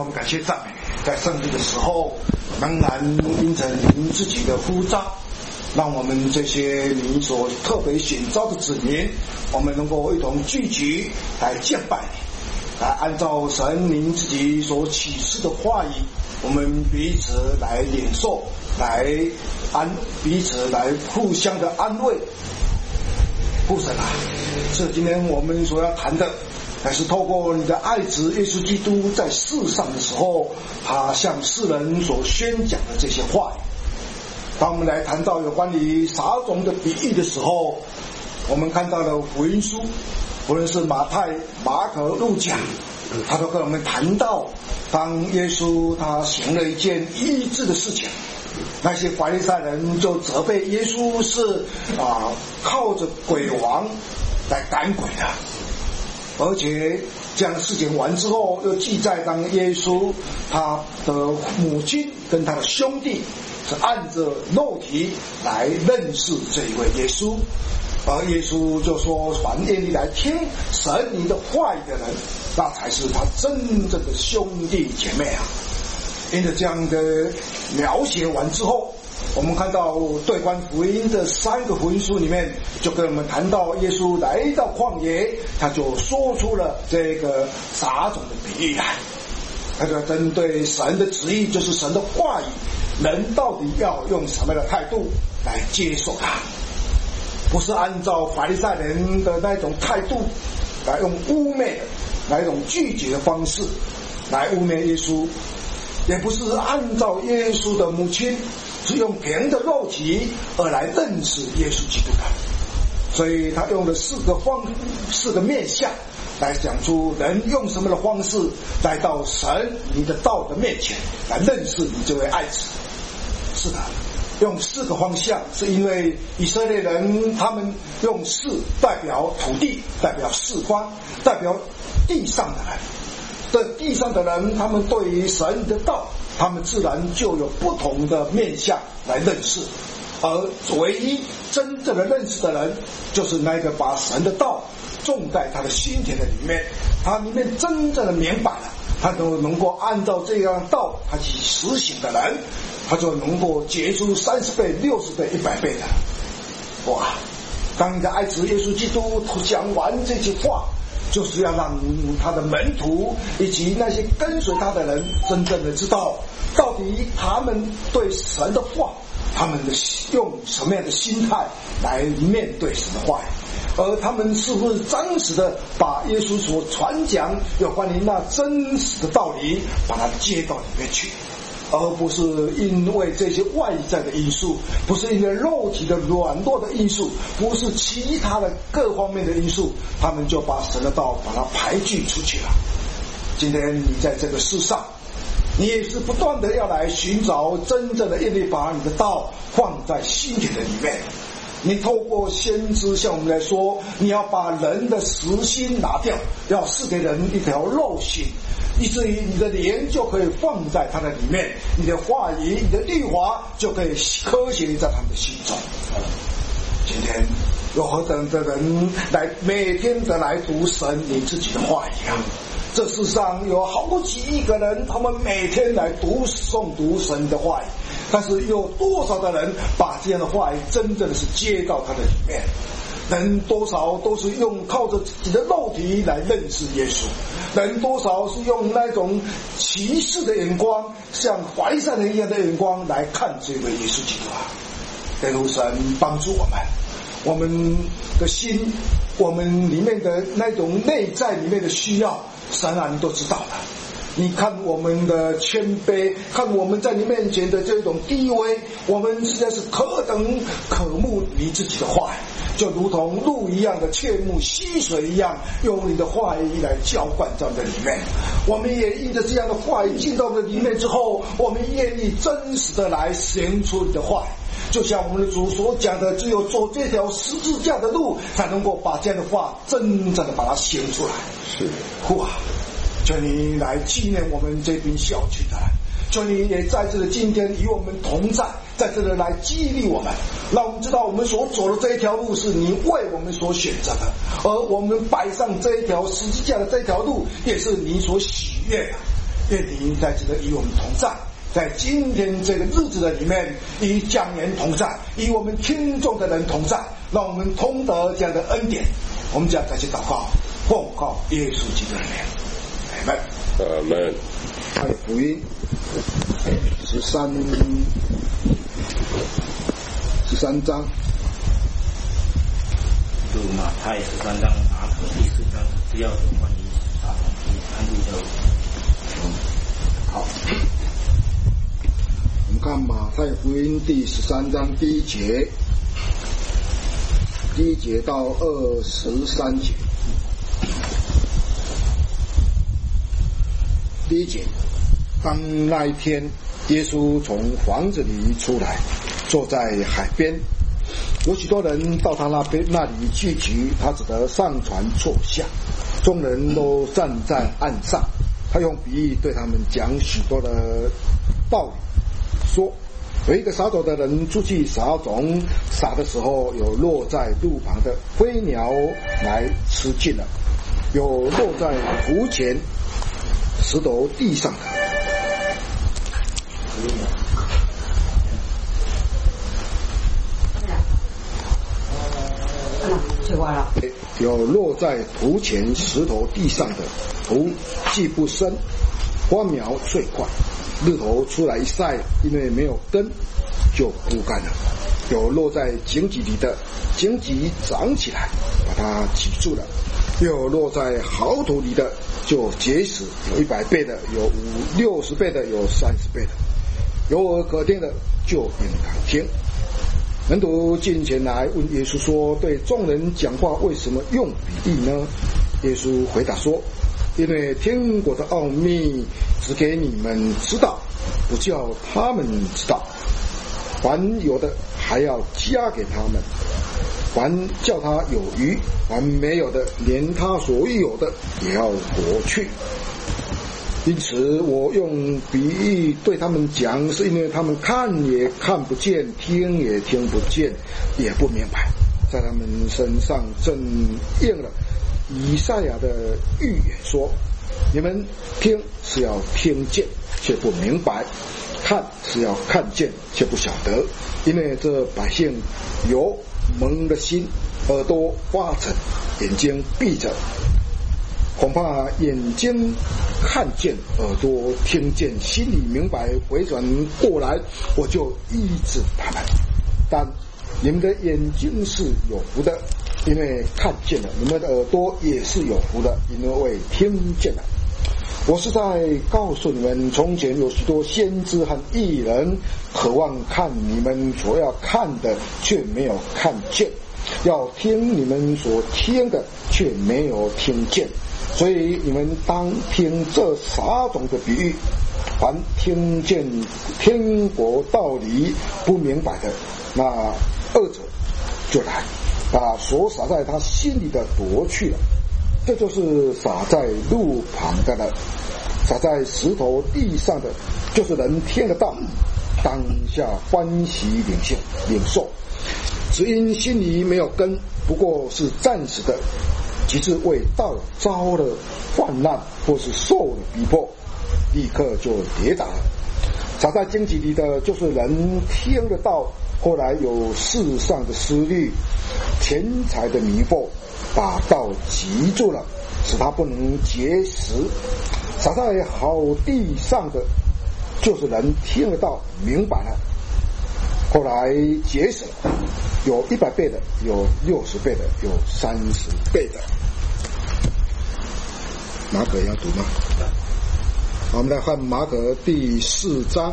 颂感谢赞美，在圣日的时候，仍然因着您自己的呼召，让我们这些你所特别选召的子民，我们能够一同聚集来敬拜你，来按照神您自己所启示的话语，我们彼此来领受，来彼此来互相的安慰。父神啊，是今天我们所要谈的，乃是透过你的爱子耶稣基督在世上的时候，他向世人所宣讲的这些话语。当我们来谈到有关于撒种的比喻的时候，我们看到了福音书，无论是马太、马可、路加，他都跟我们谈到，当耶稣他行了一件医治的事情，那些法利赛人就责备耶稣是靠着鬼王来赶鬼的，而且这样的事情完之后，又记载当耶稣他的母亲跟他的兄弟是按着肉体来认识这一位耶稣，而耶稣就说，凡愿意来听神你的话语的人，那才是他真正的兄弟姐妹啊。因着这样的描写完之后，我们看到对观福音的3个福音书里面，就跟我们谈到耶稣来到旷野，他就说出了这个撒种的比喻来，他就针对神的旨意，就是神的话语，人到底要用什么样的态度来接受它，不是按照法利赛人的那种态度来用污蔑的，来一种拒绝的方式来污蔑耶稣，也不是按照耶稣的母亲是用凭着肉体而来认识耶稣基督的，所以他用了4个面向来讲出人用什么的方式来到神你的道的面前来认识你这位爱子。是的，用4个方向，是因为以色列人他们用4代表土地，代表4方，代表地上的人。这地上的人，他们对于神的道，他们自然就有不同的面向来认识，而唯一真正的认识的人，就是那个把神的道种在他的心田的里面，他里面真正的明白了，他都能够按照这样的道他去实行的人，他就能够结出30倍、60倍、100倍的。哇！当你的爱子耶稣基督讲完这句话，就是要让他的门徒以及那些跟随他的人真正的知道，到底他们对神的话，他们用什么样的心态来面对神的话，而他们是不是真实的把耶稣所传讲有关于那真实的道理把它接到里面去，而不是因为这些外在的因素，不是因为肉体的软弱的因素，不是其他的各方面的因素，他们就把神的道把它排拒出去了。今天你在这个世上，你也是不断的要来寻找真正的愿意把你的道放在心田的里面。你透过先知向我们来说，你要把人的实心拿掉，要赐给人一条肉心，以至于你的灵就可以放在他的里面，你的话语、你的律法就可以科学在他们的心中。今天有何等的人来每天的来读神你自己的话语啊？这世上有好几亿个人，他们每天来诵读神的话语，但是有多少的人把这样的话语真正的是接到他的里面？人多少都是靠着自己的肉体来认识耶稣，人多少是用那种歧视的眼光，像法利赛人一样的眼光来看这位耶稣基督啊！愿主神帮助我们的心，我们里面的那种内在里面的需要，神啊，你都知道了。你看我们的谦卑，看我们在你面前的这种低微，我们实在是何等渴慕你自己的话语，就如同鹿一样的切慕溪水一样，用你的话语来浇灌在我们的里面。我们也因着这样的话语进到我们的里面之后，我们愿意真实的来行出你的话语。就像我们的主所讲的，只有走这条十字架的路，才能够把这样的话真正的把它行出来。 是， 呼啊！求你来纪念我们这边小区的人，求你也在这里今天与我们同在，在这里来激励我们，让我们知道我们所走的这一条路是你为我们所选择的，而我们摆上这一条十字架的这条路也是你所喜悦的。 愿你在这个与我们同在，在今天这个日子的里面，与讲员同在，与我们听众的人同在，让我们同得这样的恩典。我们这样再去祷告，奉告耶稣基督的名，阿门。 阿门。 马太福音13章。 读马太13章，马可第4章，只要有关于大同及安利的。 好，我们看马太福音第13章第一节到23节。第一节，当那一天，耶稣从房子里出来，坐在海边，有许多人到他那里聚集，他只得上船坐下，众人都站在岸上。他用比喻对他们讲许多的道理，说有一个撒种的人出去撒种，撒的时候有落在路旁的，飞鸟来吃尽了；有落在湖前石头地上的，有落在土前石头地上的，土既不深，花苗最快，日头出来一晒，因为没有根就枯干了；有落在荆棘里的，荆棘长起来把它挤住了；又有落在好土里的，就结实，有100倍的，有60倍的，有30倍的。有耳可听的就应当听。门徒近前来问耶稣说，对众人讲话为什么用比喻呢？耶稣回答说，因为天国的奥秘只给你们知道，不叫他们知道。凡有的还要加给他们，凡叫他有余，凡没有的，连他所有的也要夺去。因此我用比喻对他们讲，是因为他们看也看不见，听也听不见，也不明白。在他们身上正应了以赛亚的预言说，你们听是要听见却不明白，看是要看见却不晓得，因为这百姓有蒙的心，耳朵发沉，眼睛闭着，恐怕眼睛看见，耳朵听见，心里明白，回转过来，我就医治他们。但你们的眼睛是有福的，因为看见了；你们的耳朵也是有福的，因为听见了。我是在告诉你们，从前有许多先知和义人，渴望看你们所要看的，却没有看见；要听你们所听的，却没有听见。所以你们当听这撒种的比喻，凡听见天国道理不明白的，那恶者就来，把所撒在他心里的夺去了。这就是撒在路旁的了。撒在石头地上的，就是人听得到，当下欢喜领受，只因心里没有根，不过是暂时的，及至为道遭了患难，或是受了逼迫，立刻就跌倒了。撒在荆棘里的，就是人听得到，后来有世上的思虑、钱财的迷惑，把道急住了，使他不能结实。撒在好地上的，就是人听得到明白了，后来结实了，有100倍的，有60倍的，有30倍的。马可要读吗？好，我们来看马可第4章。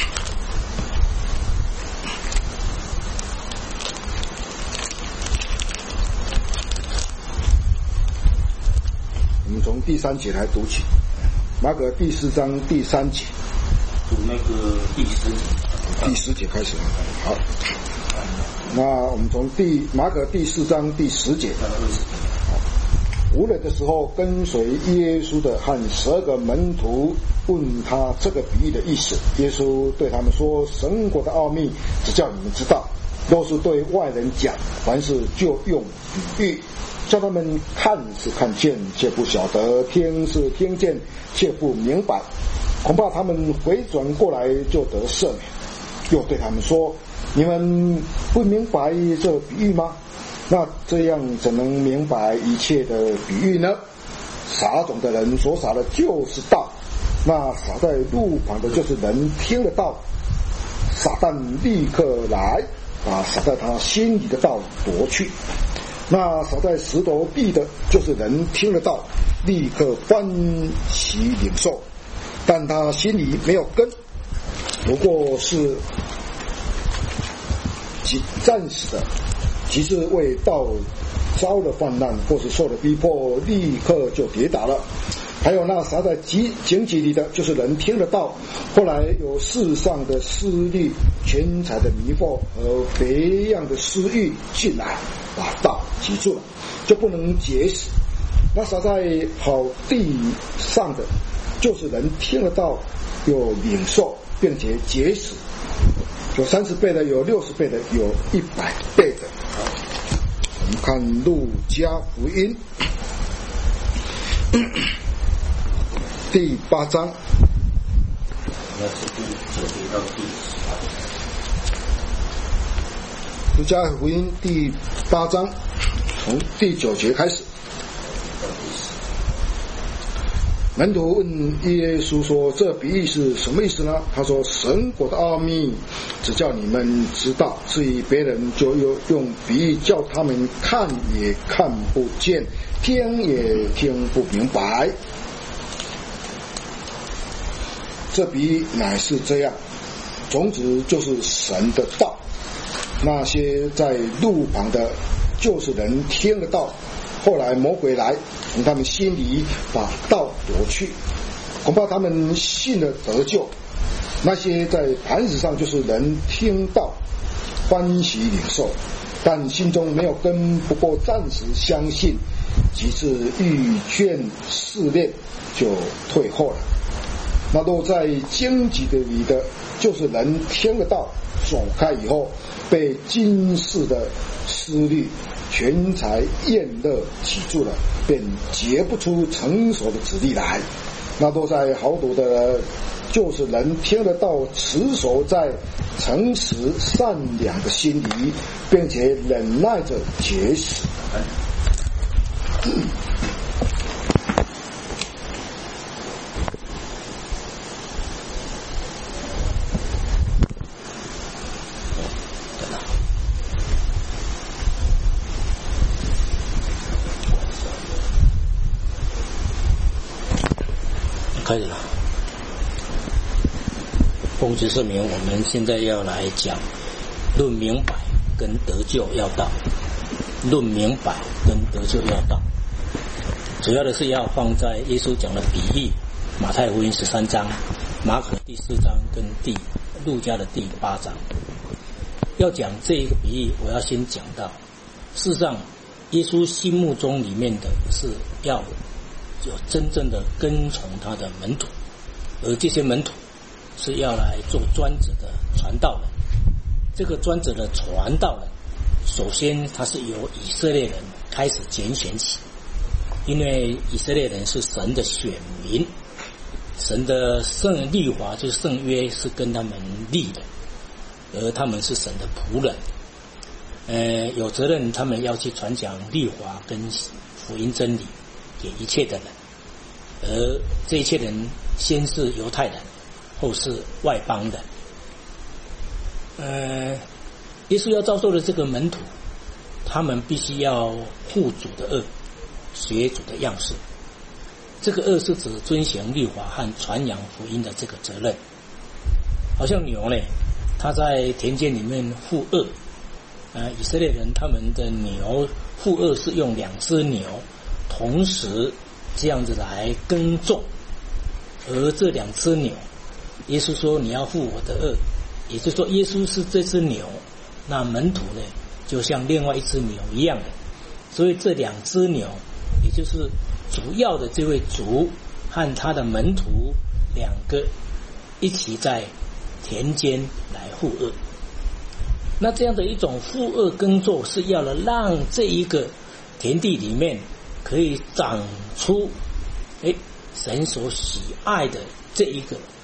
我们从第3节来读起。马可第4章第3节， 读那个第10节开始。好，那我们从马可第4章第10节。无人的时候，跟随耶稣的和12个门徒问他这个比喻的意思。耶稣对他们说，神国的奥秘只叫你们知道，若是对外人讲，凡事就用比喻，叫他们看是看见却不晓得，听是听见却不明白， 恐怕他们回转过来就得赦免。又对他们说：你们不明白这比喻吗？那这样怎能明白一切的比喻呢？撒种的人所撒的就是道，那撒在路旁的就是人听了道，撒旦立刻来把撒在他心里的道夺去。那撒在石头壁的就是人听了道，立刻欢喜领受，但他心里没有根，不过是暂时的，即是为道遭了患难或是受了逼迫，立刻就跌倒了。还有那撒在荆棘里的，就是人听了道，后来有世上的思虑、钱财的迷惑和别样的私欲进来，把道挤住了，就不能结实。那撒在好地上的，就是人听了道，有领受，并且结实，有30倍的，有60倍的，有100倍的。我们看路加福音第8章，路加福音第8章从第9节开始。门徒问耶稣说：这比喻是什么意思呢？他说：神国的奥秘只叫你们知道，至于别人就用比喻叫他们看也看不见，听也听不明白。这比喻乃是这样，种子就是神的道，那些在路旁的就是人听了道，后来魔鬼来从他们心里把道夺去，恐怕他们信了得救。那些在磐石上就是人听道欢喜领受，但心中没有根，不过暂时相信，即是遇见试炼就退后了。那落在荆棘的里的，就是人听了道走开以后，被今世的思虑、钱财、厌乐挤住了，便结不出成熟的子粒来。那落在好土的，就是人听了道持守在诚实善良的心里，并且忍耐着结实。 开始了。奉旨圣明，我们现在要来讲论明白跟得救要道。论明白跟得救要道，主要的是要放在耶稣讲的比喻，马太福音13章、马可第4章跟路加的第8章。要讲这一个比喻，我要先讲到，事实上耶稣心目中里面的是要有真正的跟从他的门徒，而这些门徒是要来做专职的传道人。这个专职的传道人，首先他是由以色列人开始拣选起，因为以色列人是神的选民，神的圣律法就是圣约是跟他们立的，而他们是神的仆人，有责任他们要去传讲律法跟福音真理给一切的人，而这一切人先是犹太人，后是外邦人。耶稣要造就的这个门徒，他们必须要护主的恶，学主的样式。这个恶是指遵行律法和传扬福音的这个责任。好像牛呢，他在田间里面负恶，以色列人他们的牛负恶是用2只牛同时这样子来耕种，而这2只牛，耶稣说你要负我的恶，也就是说耶稣是这只牛，那门徒呢就像另外一只牛一样的，所以这2只牛也就是主要的这位主和他的门徒2个一起在田间来负恶。那这样的一种负恶耕作是要了让这一个田地里面可以长出神所喜爱的这一个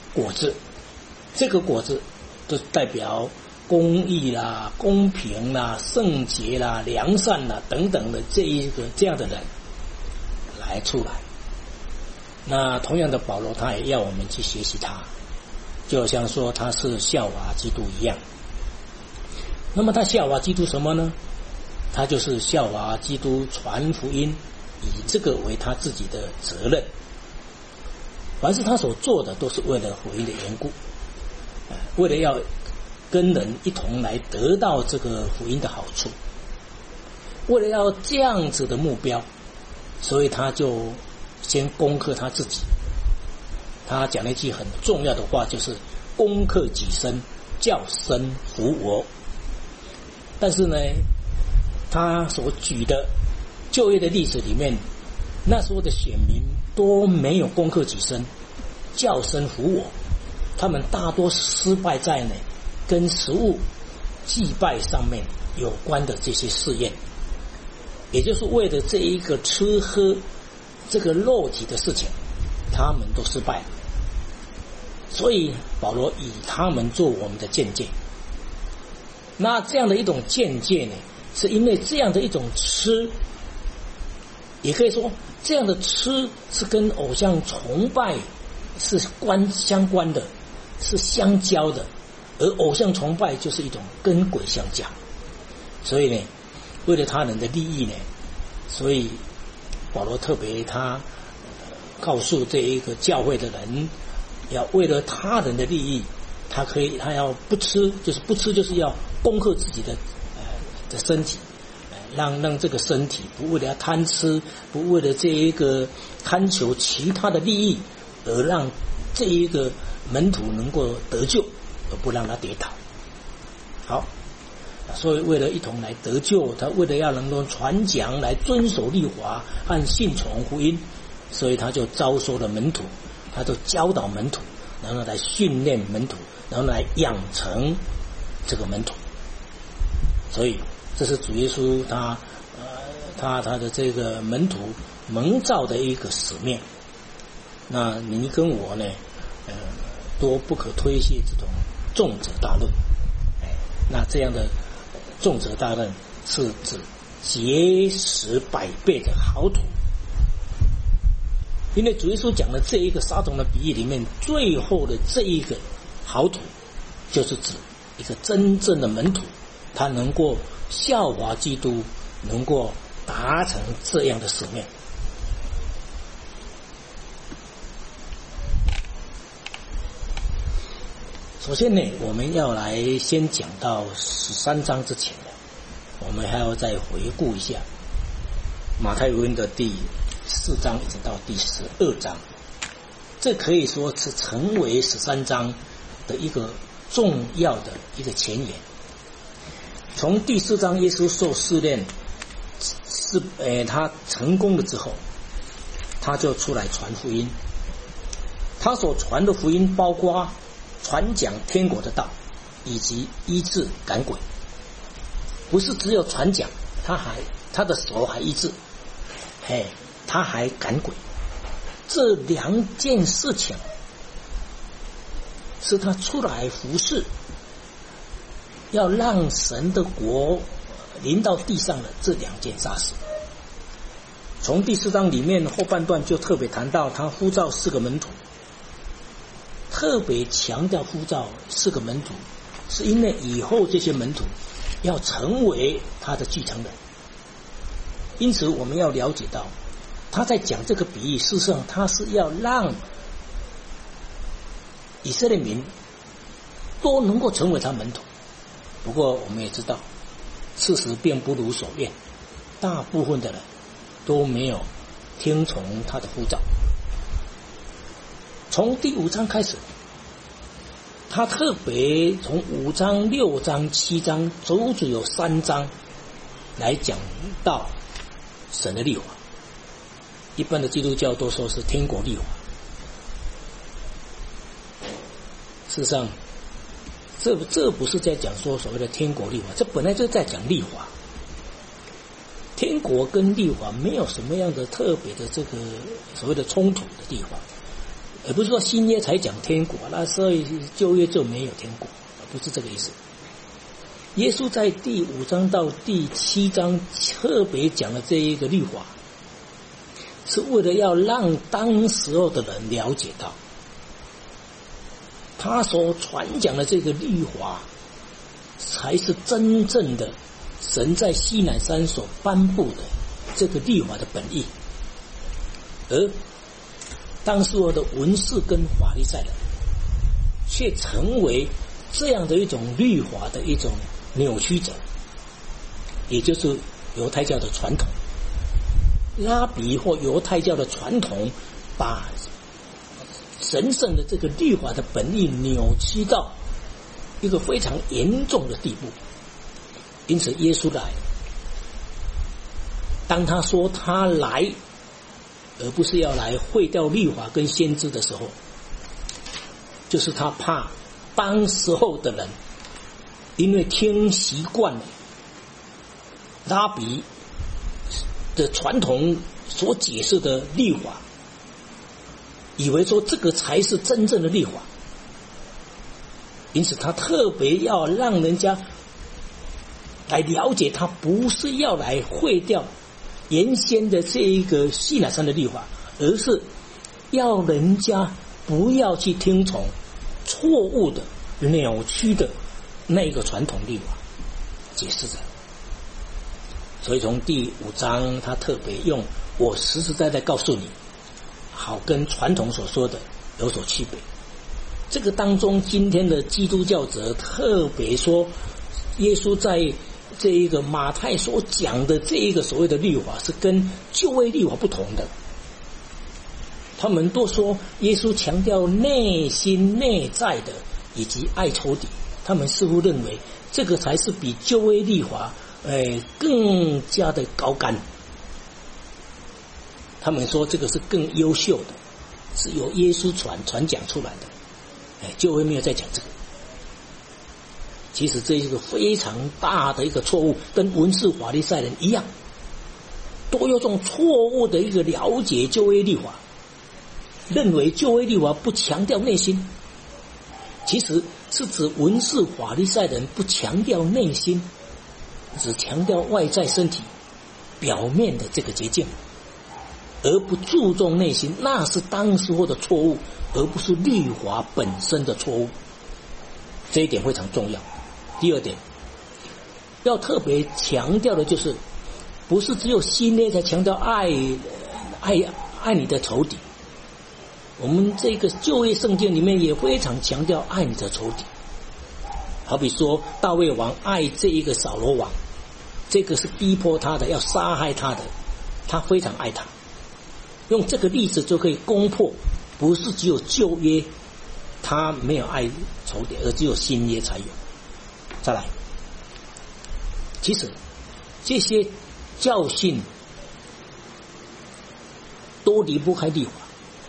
果子，这个果子就代表公义啦、公平啦、圣洁啦、良善啦等等的这样的人来出来。那同样的，保罗他也要我们去学习他，就好像说他是效法基督一样。那么他效法基督什么呢？他就是效法基督传福音，以这个为他自己的责任。凡是他所做的都是为了福音的缘故，为了要跟人一同来得到这个福音的好处，为了要这样子的目标，所以他就先攻克他自己。他讲了一句很重要的话，就是攻克己身，叫身服我。但是呢，他所举的就业的例子里面，那时候的选民都没有攻克己身，叫身服我，他们大多失败在呢跟食物祭拜上面有关的这些试验，也就是为了这一个吃喝这个肉体的事情，他们都失败了。所以保罗以他们做我们的鉴戒。那这样的一种鉴戒呢，是因为这样的一种吃，也可以说这样的吃是跟偶像崇拜是相关的，是相交的，而偶像崇拜就是一种跟鬼相交。所以呢，为了他人的利益呢，所以保罗特别他告诉这一个教会的人，要为了他人的利益，他要不吃，就是要攻克自己的身体，让这个身体不为了贪吃，不为了这一个贪求其他的利益，而让这一个门徒能够得救，而不让他跌倒。好，所以为了一同来得救，他为了要能够传讲来遵守律法和信从福音，所以他就招收了门徒，他就教导门徒，然后来训练门徒，然后来养成这个门徒。所以这是主耶稣他的这个门徒蒙召的一个使命。那你跟我呢，都不可推卸这种重责大任。那这样的重责大任是指结实100倍的好土。因为主耶稣讲的这一个撒种的比喻里面，最后的这一个好土，就是指一个真正的门徒，他能够效法基督，能够达成这样的使命。首先呢，我们要来先讲到13章之前的，我们还要再回顾一下马太福音的第4章一直到第12章，这可以说是成为13章的一个重要的一个前言。从第4章耶稣受试炼他成功了之后，他就出来传福音。他所传的福音包括传讲天国的道，以及医治赶鬼。不是只有传讲，他的手还医治，他还赶鬼。这2件事情是他出来服侍，要让神的国临到地上的这2件大事。从第4章里面后半段就特别谈到他呼召4个门徒，特别强调呼召4个门徒，是因为以后这些门徒要成为他的继承人。因此我们要了解到，他在讲这个比喻，事实上他是要让以色列民都能够成为他门徒。不过我们也知道，事实并不如所愿，大部分的人都没有听从他的呼召。从第5章开始，他特别从5章、6章、7章，足足有3章来讲到神的律法。一般的基督教都说是天国律法，事实上这不是在讲说所谓的天国律法，这本来就是在讲律法。天国跟律法没有什么样的特别的这个所谓的冲突的地方。 而不是说新约才讲天国，那所以旧约就没有天国，不是这个意思。耶稣在第5章到第7章特别讲了这一个律法，是为了要让当时候的人了解到，他所传讲的这个律法，才是真正的神在西乃山所颁布的这个律法的本意。而当时候的文士跟法利赛人，却成为这样的一种律法的一种扭曲者，也就是犹太教的传统。拉比或犹太教的传统，把神圣的这个律法的本意扭曲到一个非常严重的地步。因此耶稣来，当他说他来而不是要来废掉律法跟先知的时候，就是他怕当时候的人因为听习惯了拉比的传统所解释的律法，以为说这个才是真正的律法，因此他特别要让人家来了解，他不是要来废掉原先的这一个西乃山的律法，而是要人家不要去听从错误的扭曲的那个传统律法解释的。所以从第5章他特别用我实实在在告诉你，好跟传统所说的有所区别。这个当中今天的基督教者特别说，耶稣在这一个马太所讲的这一个所谓的律法是跟旧约律法不同的。他们都说耶稣强调内心内在的以及爱仇敌，他们似乎认为这个才是比旧约律法更加的高干。他们说这个是更优秀的，是由耶稣传讲出来的，旧约没有在讲这个。其实这是一个非常大的一个错误，跟文士法利赛人一样，都有这种错误的一个了解旧约律法，认为旧约律法不强调内心，其实是指文士法利赛人不强调内心，只强调外在身体表面的这个洁净，而不注重内心，那是当时候的错误，而不是律法本身的错误。这一点非常重要。第二点要特别强调的就是，不是只有新约才强调爱你的仇敌，我们这个旧约圣经里面也非常强调爱你的仇敌。好比说大卫王爱这一个扫罗王，这个是逼迫他的，要杀害他的，他非常爱他。用这个例子就可以攻破，不是只有旧约他没有爱仇敌，而只有新约才有。再来，其实这些教训都离不开律法。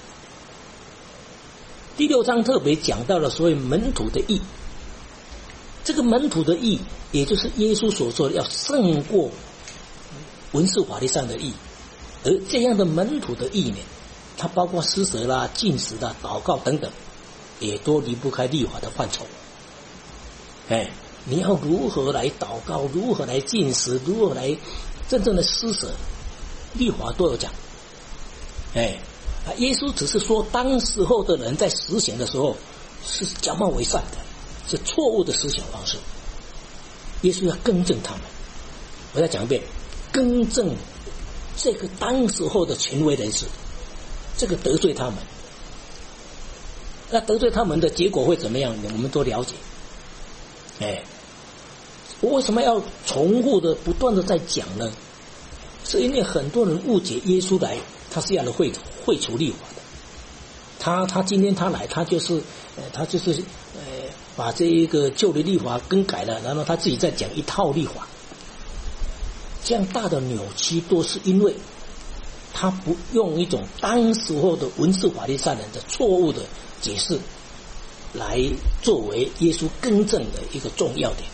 第6章特别讲到了所谓门徒的义，这个门徒的义也就是耶稣所说的要胜过文士法利赛的义，而这样的门徒的义呢，它包括施舍啦、禁食啦、祷告等等，也都离不开律法的范畴。你要如何来祷告，如何来禁食，如何来真正的施舍，律法都有讲。耶稣只是说当时候的人在实行的时候是假冒为善的，是错误的思想方式，耶稣要更正他们。我再讲一遍，更正这个当时候的权威人士，这个得罪他们，那得罪他们的结果会怎么样，我们都了解。我为什么要重复的不断的在讲呢？是因为很多人误解耶稣来他是要来废除律法的。他今天他来，他就是把这一个旧的律法更改了，然后他自己再讲一套律法。这样大的扭曲都是因为他不用一种当时候的文士法利赛人的错误的解释来作为耶稣更正的一个重要点。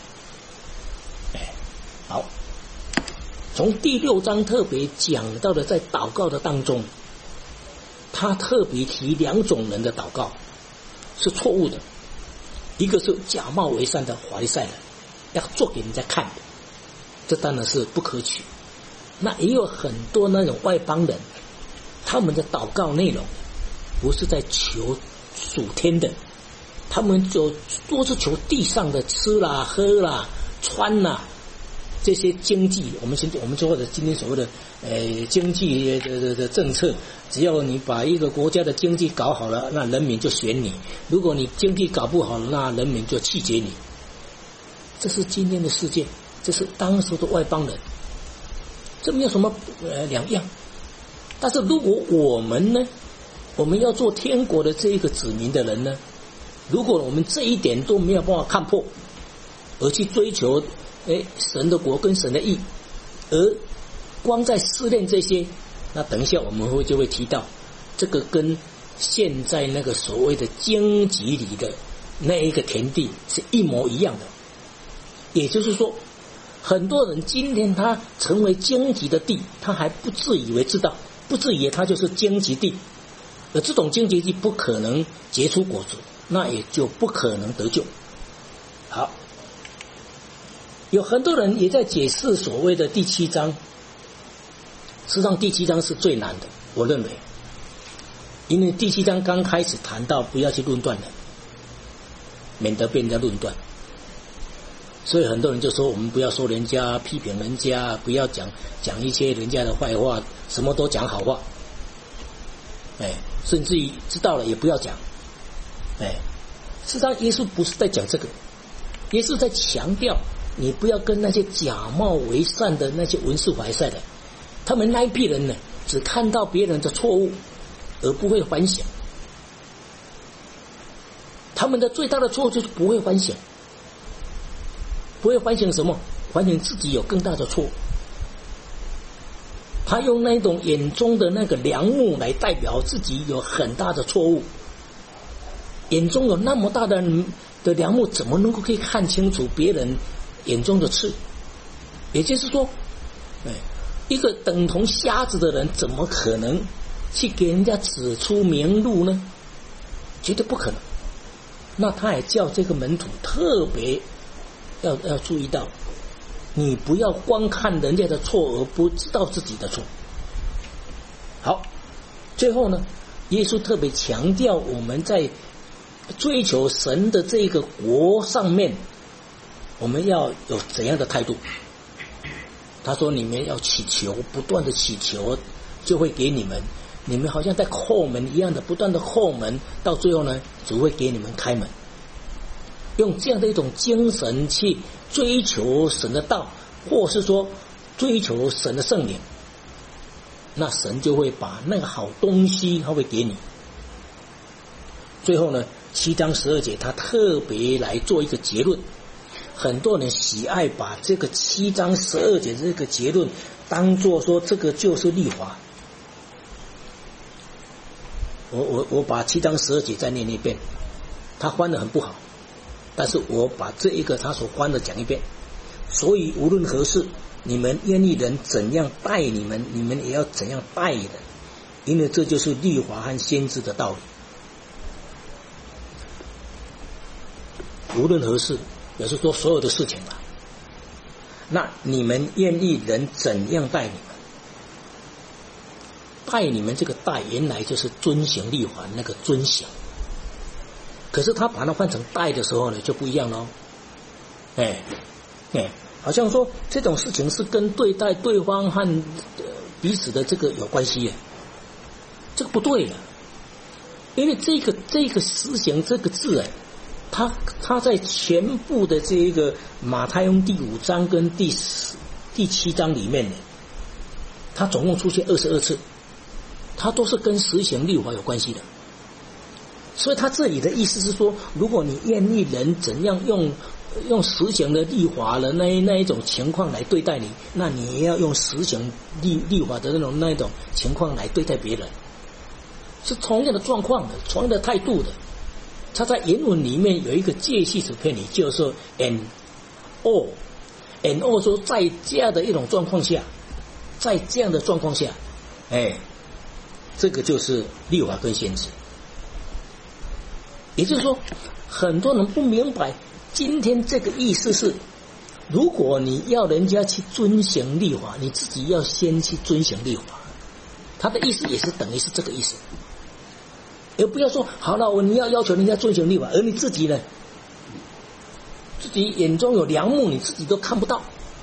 好，从第6章特别讲到的，在祷告的当中， 他特别提两种人的祷告是错误的，一个是假冒为善的法利赛人，要做给人家看的，这当然是不可取。那也有很多那种外邦人，他们的祷告内容不是在求属天的，他们就多是求地上的吃啦、喝啦、穿啦这些经济。我们就或者今天所谓的经济的政策，只要你把一个国家的经济搞好了，那人民就选你；如果你经济搞不好，那人民就弃绝你。这是今天的世界，这是当时的外邦人，这没有什么两样。但是如果我们呢，我们要做天国的这一个子民的人呢，如果我们这一点都没有办法看破，而去追求神的国跟神的义，而光在试炼这些，那等一下我们就会提到，这个跟现在那个所谓的荆棘里的那一个田地是一模一样的。也就是说，很多人今天他成为荆棘的地，他还不自以为知道，不自以为他就是荆棘地，而这种荆棘地不可能结出果子，那也就不可能得救。好，有很多人也在解释所谓的第7章，实际上第7章是最难的，我认为，因为第7章刚开始谈到不要去论断的，免得被人家论断，所以很多人就说我们不要说人家，批评人家，不要讲一些人家的坏话，什么都讲好话，甚至于知道了也不要讲，事实上耶稣不是在讲这个，耶稣在强调你不要跟那些假冒为善的那些文士法利赛的，他们那一批人呢，只看到别人的错误而不会反省，他们的最大的错误就是不会反省。不会反省什么？反省自己有更大的错。他用那种眼中的那个梁木来代表自己有很大的错误。眼中有那么大的梁木，怎么能够可以看清楚别人眼中的刺？也就是说，一个等同瞎子的人，怎么可能去给人家指出明路呢？绝对不可能。那他也叫这个门徒特别要注意到，你不要光看人家的错而不知道自己的错。好，最后呢，耶稣特别强调我们在追求神的这个国上面，我们要有怎样的态度。他说你们要祈求，不断的祈求，就会给你们，你们好像在叩门一样的不断的叩门，到最后呢，主会给你们开门。用这样的一种精神去追求神的道，或是说追求神的圣灵，那神就会把那个好东西他会给你。最后呢，7章12节他特别来做一个结论，很多人喜爱把这个7章12节这个结论当作说这个就是律法。我把7章12节再念一遍，他翻得很不好，但是我把这一个他所翻的讲一遍。所以无论何事，你们愿意人怎样待你们，你们也要怎样待人，因为这就是律法和先知的道理。无论何事，也是说所有的事情嘛。那你们愿意人怎样待你们？待你们这个待原来就是遵行律法那个遵行，可是他把它换成待的时候呢，就不一样了。好像说这种事情是跟对待对方和彼此的这个有关系耶，这个不对了。因为这个实行这个字他在全部的这一个马太福音第5章跟第7章里面呢，他总共出现22次，他都是跟实行律法有关系的。所以他这里的意思是说，如果你愿意人怎样用实行的律法的那一种情况来对待你，那你也要用实行律法的那一种情况来对待别人，是同样的状况的，同样的态度的。他在原文里面有一个介系词片语，就是说 and all 说在这样的一种状况下，在这样的状况下， 这个就是律法跟先知。也就是说，很多人不明白今天这个意思是，如果你要人家去遵行律法，你自己要先去遵行律法。他的意思也是等于是这个意思，而不要说好了，你要求人家遵行律法，而你自己呢，自己眼中有梁木，你自己都看不到。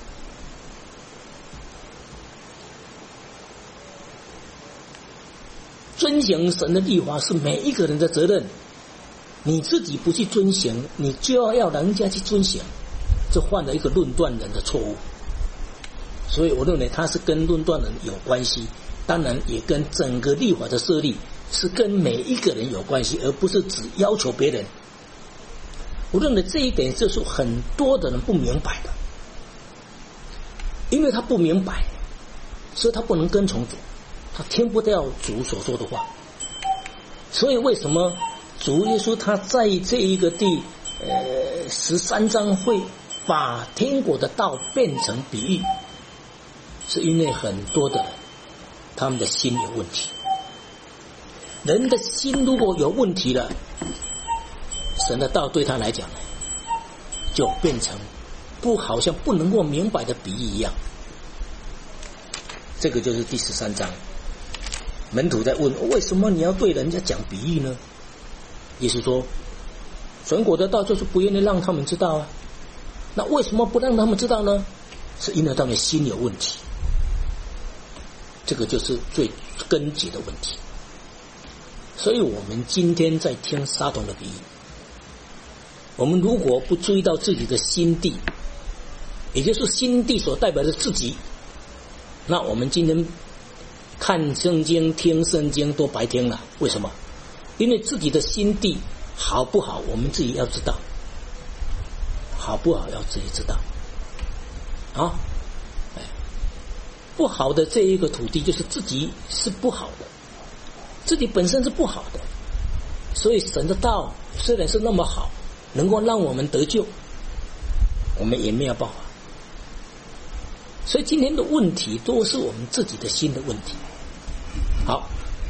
遵行神的律法是每一个人的责任，你自己不去遵行，你就要人家去遵行，这犯了一个论断人的错误。所以我认为它是跟论断人有关系，当然也跟整个律法的设立是跟每一个人有关系，而不是只要求别人。我认为这一点就是很多的人不明白的，因为他不明白，所以他不能跟从主，他听不到主所说的话。所以为什么主耶稣他在这一个第13章会把天国的道变成比喻，是因为很多的人他们的心有问题。人的心如果有问题了，神的道对他来讲就变成好像不能够明白的比喻一样。这个就是第13章，门徒在问为什么你要对人家讲比喻呢？耶稣说神国的道就是不愿意让他们知道啊。那为什么不让他们知道呢？是因为他们心有问题，这个就是最根结的问题。所以我们今天在听撒种的比喻，我们如果不注意到自己的心地，也就是心地所代表的自己，那我们今天看圣经听圣经都白听了。为什么？因为自己的心地好不好我们自己要知道，好不好要自己知道啊。不好的这一个土地就是自己是不好的，自己本身是不好的，所以神的道虽然是那么好，能够让我们得救，我们也没有办法。所以今天的问题都是我们自己的心的问题。好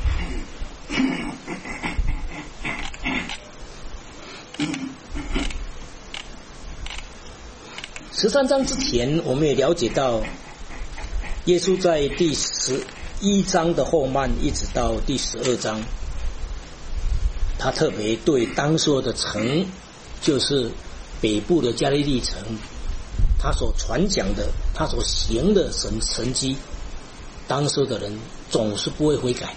，13章之前我们也了解到，耶稣在第11章的后半一直到第12章，他特别对当时的城，就是北部的加利利城，他所传讲的，他所行的神迹，当时的人总是不会悔改，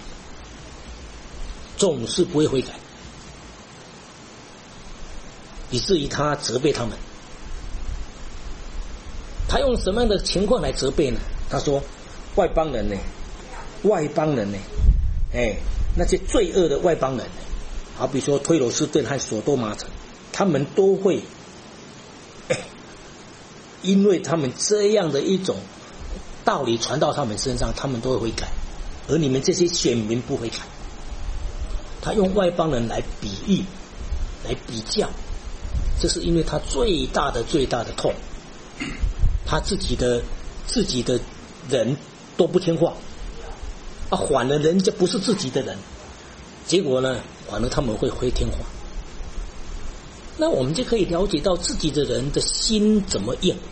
总是不会悔改，以至于他责备他们。他用什么样的情况来责备呢？他说外邦人呢，那些罪恶的外邦人，好比说推罗斯顿和索多玛城，他们都会因为他们这样的一种道理传到他们身上，他们都会悔改，而你们这些选民不悔改。他用外邦人来比喻，来比较，这是因为他最大的痛，他自己的人都不听话啊，反而人家不是自己的人，结果呢，反而他们会听话。那我们就可以了解到自己的人的心怎么硬，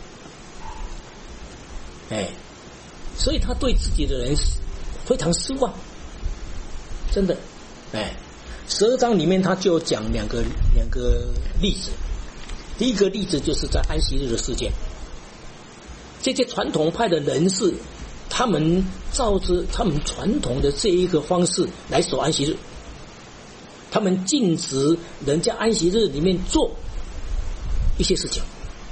所以他对自己的人非常失望，真的。12章里面他就讲两个例子。第一个例子就是在安息日的事件，这些传统派的人士，他们照着他们传统的这一个方式来守安息日，他们禁止人家安息日里面做一些事情，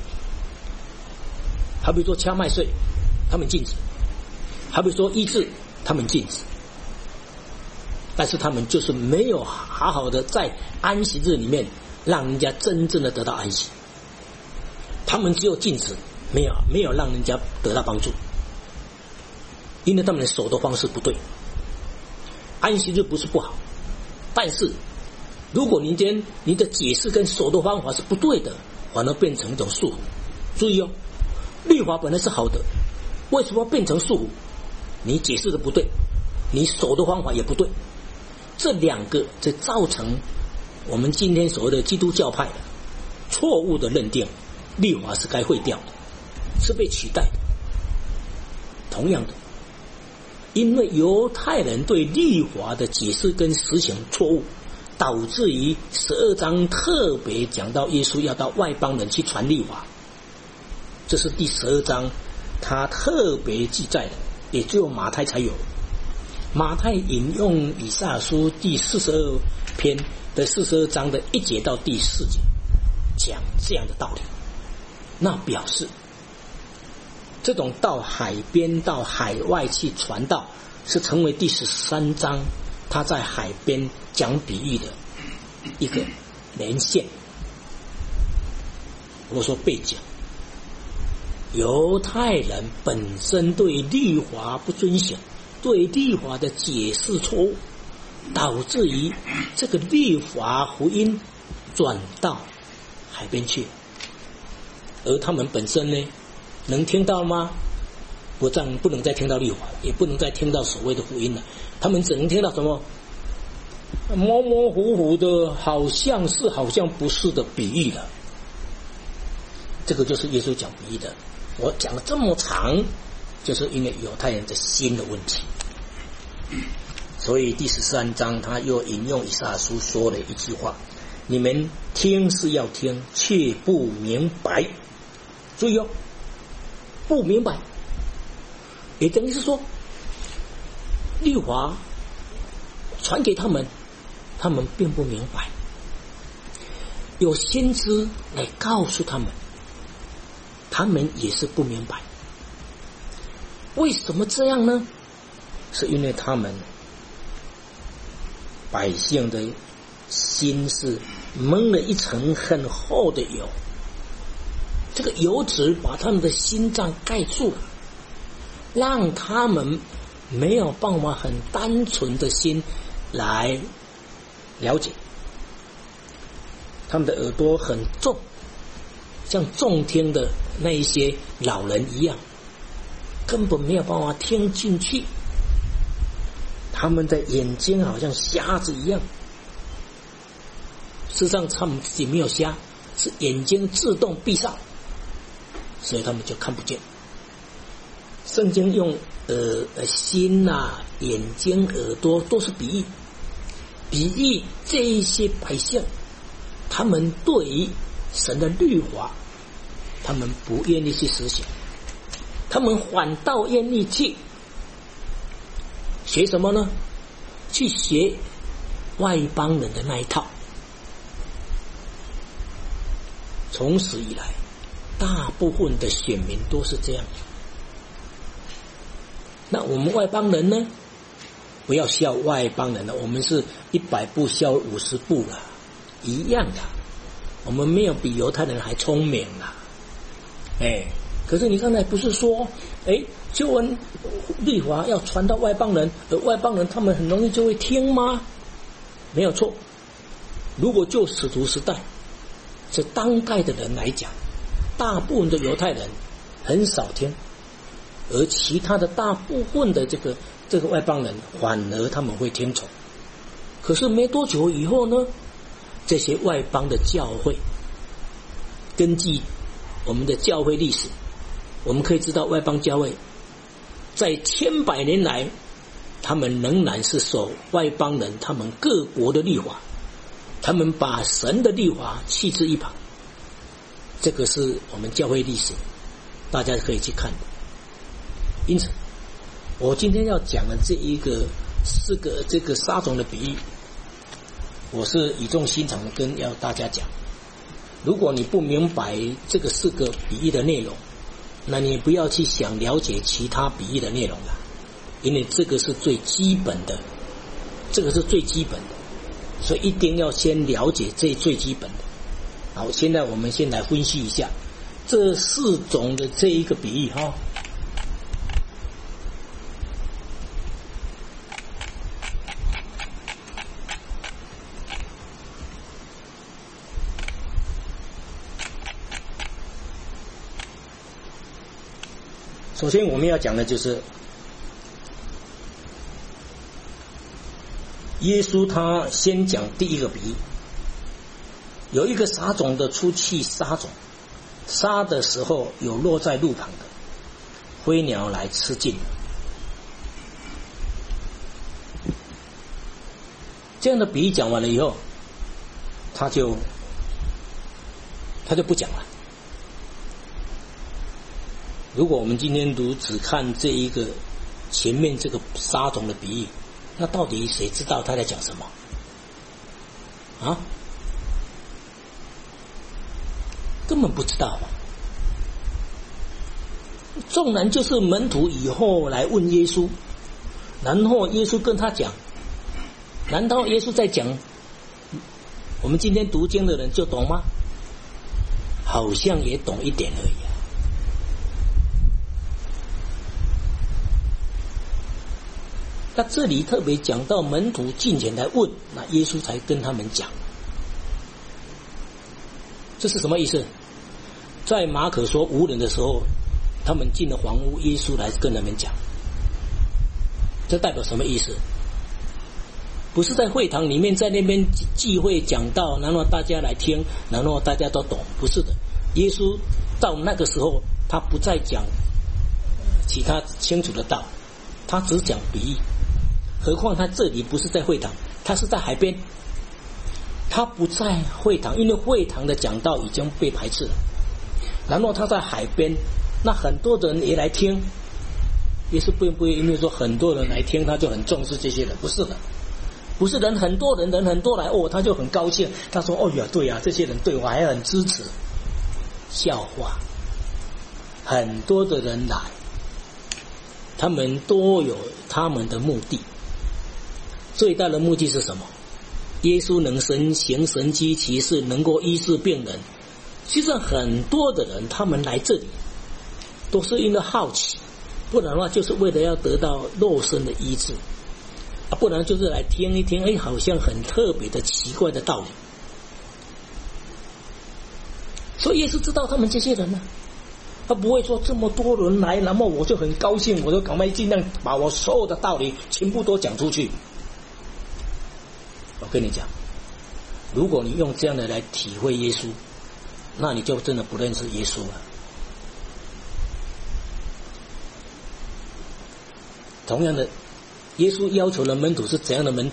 好比说掐麦穗，他们禁止；好比说医治，他们禁止。但是他们就是没有好好的在安息日里面让人家真正的得到安息，他们只有禁止，没有让人家得到帮助，因为他们的守的方式不对。安息日不是不好，但是如果你的解释跟守的方法是不对的，反而变成一种束缚。注意哦，律法本来是好的，为什么变成束缚？你解释的不对， 你守的方法也不对。这两个就造成我们今天所谓的基督教派错误的认定，律法是该废掉的，是被取代的。同样的，因为犹太人对律法的解释跟实行错误，导致于12章特别讲到耶稣要到外邦人去传律法，这是第12章他特别记载的，也只有马太才有。马太引用以赛亚书第42篇的42章的1节到第4节，讲这样的道理，那表示这种到海边到海外去传道是成为第13章他在海边讲比喻的一个连线。我说背景，犹太人本身对律法不遵行，对律法的解释错误，导致于这个律法福音转到海边去，而他们本身呢，能听到吗？不能再听到律法，也不能再听到所谓的福音了。他们只能听到什么模模糊糊的，好像是好像不是的比喻了。这个就是耶稣讲比喻的。我讲了这么长，就是因为犹太人的心的问题。所以第13章他又引用以赛亚书说了一句话：你们听是要听，却不明白。注意哦，不明白，也等于是说律法传给他们，他们并不明白，有先知来告诉他们，他们也是不明白。为什么这样呢？是因为他们百姓的心是蒙了一层很厚的油，这个油脂把他们的心脏盖住了，让他们没有办法很单纯的心来了解。他们的耳朵很重，像重听的那一些老人一样，根本没有办法听进去。他们的眼睛好像瞎子一样，事实上他们自己没有瞎，是眼睛自动闭上，所以他们就看不见。圣经用心啊、眼睛、耳朵都是比喻，比喻这一些百姓，他们对于神的律法，他们不愿意去实行，他们反倒愿意去学什么呢？去学外邦人的那一套。从此以来，大部分的选民都是这样。那我们外邦人呢？不要笑外邦人了，我们是100步笑50步了，一样的。我们没有比犹太人还聪明啦。可是你刚才不是说，救恩律法要传到外邦人，而外邦人他们很容易就会听吗？没有错。如果就使徒时代，是当代的人来讲，大部分的犹太人很少听，而其他的大部分的这个外邦人反而他们会听从。可是没多久以后呢，这些外邦的教会，根据我们的教会历史，我们可以知道外邦教会在千百年来，他们仍然是受外邦人他们各国的律法，他们把神的律法弃之一旁。这个是我们教会历史，大家可以去看的。因此我今天要讲的这一个4个这个撒种的比喻，我是语重心长的跟要大家讲，如果你不明白这个4个比喻的内容，那你不要去想了解其他比喻的内容了，因为这个是最基本的，所以一定要先了解这最基本的。好，现在我们先来分析一下这4种的这一个比喻哈。首先我们要讲的就是耶稣他先讲第一个比喻，有一个撒种的出去撒种，撒的时候有落在路旁的，飞鸟来吃尽了。这样的比喻讲完了以后，他就不讲了。如果我们今天只看这一个前面这个撒种的比喻，那到底谁知道他在讲什么啊？根本不知道。纵然就是门徒以后来问耶稣，然后耶稣跟他讲，难道耶稣在讲我们今天读经的人就懂吗？好像也懂一点而已啊。那这里特别讲到门徒进前来问，那耶稣才跟他们讲，这是什么意思？在马可说无人的时候，他们进了房屋，耶稣来跟他们讲，这代表什么意思？不是在会堂里面在那边聚会讲道，然后大家来听，然后大家都懂，不是的。耶稣到那个时候，他不再讲其他清楚的道，他只讲比喻。何况他这里不是在会堂，他是在海边，他不在会堂，因为会堂的讲道已经被排斥了。然后他在海边，那很多人也来听，耶稣并不会因为说很多人来听他就很重视这些人，不是的。不是人很多来他就很高兴，他说哦呀对呀，这些人对我还很支持。笑话，很多的人来，他们都有他们的目的，最大的目的是什么？耶稣能行神迹奇事，能够医治病人。其实很多的人他们来这里都是因为好奇，不然的话就是为了要得到肉身的医治，不然就是来听一听，好像很特别的奇怪的道理。所以耶稣知道他们这些人呢，他不会说这么多人来，然后我就很高兴，我就赶快尽量把我所有的道理全部都讲出去。我跟你讲，如果你用这样的来体会耶稣，那你就真的不认识耶稣了。同样的，耶稣要求的门徒是怎样的门徒？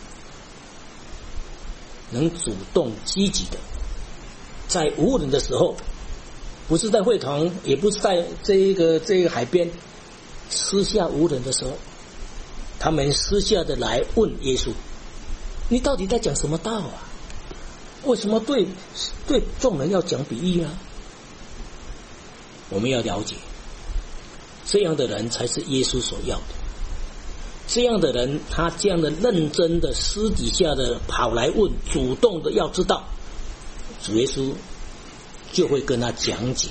能主动积极的，在无人的时候，不是在会堂，也不是在这个海边，私下无人的时候，他们私下的来问耶稣，你到底在讲什么道啊？为什么对众人要讲比喻啊？我们要了解，这样的人才是耶稣所要的。这样的人，他这样的认真的私底下的跑来问，主动的要知道，主耶稣就会跟他讲解。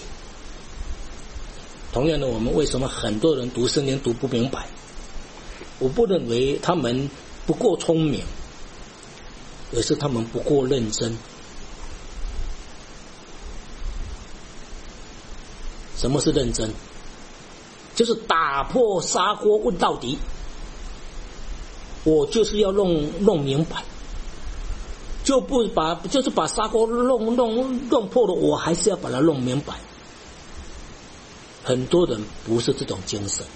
同样的，我们为什么很多人读圣经读不明白？我不认为他们不够聪明，而是他们不够认真。什么是认真？就是打破砂锅问到底。我就是要弄明白，就是把砂锅弄破了，我还是要把它弄明白。很多人不是这种精神，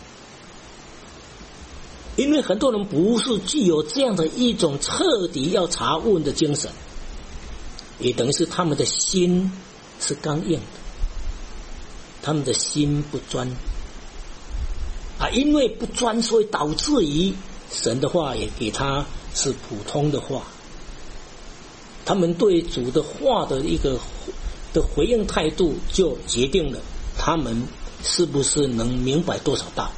因为很多人不是具有这样的一种彻底要查问的精神，也等于是他们的心是刚硬的，他们的心不专因为不专，所以导致于神的话也给他是普通的话，他们对主的话的一个的回应态度，就决定了他们是不是能明白多少道。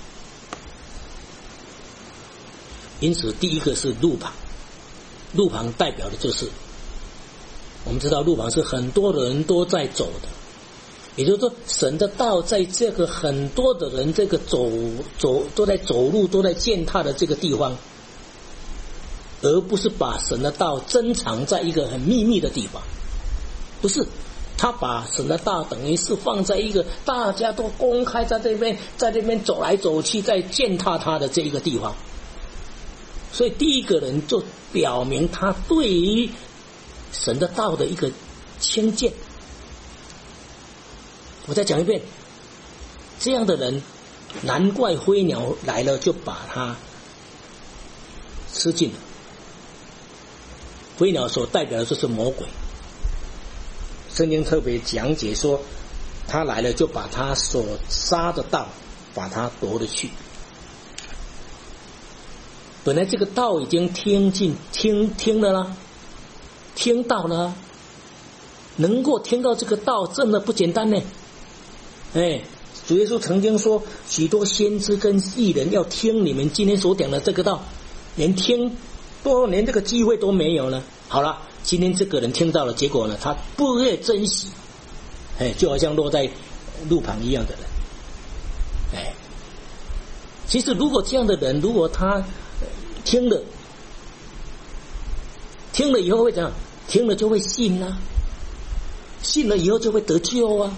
因此，第一个是路旁，路旁代表的就是我们知道路旁是很多人都在走的，也就是说，神的道在这个很多的人这个走都在走路都在践踏的这个地方，而不是把神的道珍藏在一个很秘密的地方。不是，他把神的道等于是放在一个大家都公开在这边走来走去在践踏他的这一个地方。 所以第一个人就表明他对于神的道的一个轻贱。我再讲一遍，这样的人难怪飞鸟来了就把他吃尽了。飞鸟所代表的就是魔鬼，圣经特别讲解说，他来了就把他所杀的道把他夺了去。本来这个道已经听了啦，听到了，能够听到这个道真的不简单呢。主耶稣曾经说，许多先知跟义人要听你们今天所讲的这个道，连这个机会都没有了。好了，今天这个人听到了，结果呢，他不会珍惜，就好像落在路旁一样的人。其实如果这样的人，如果他听了以后会怎样？听了就会信啊，信了以后就会得救啊。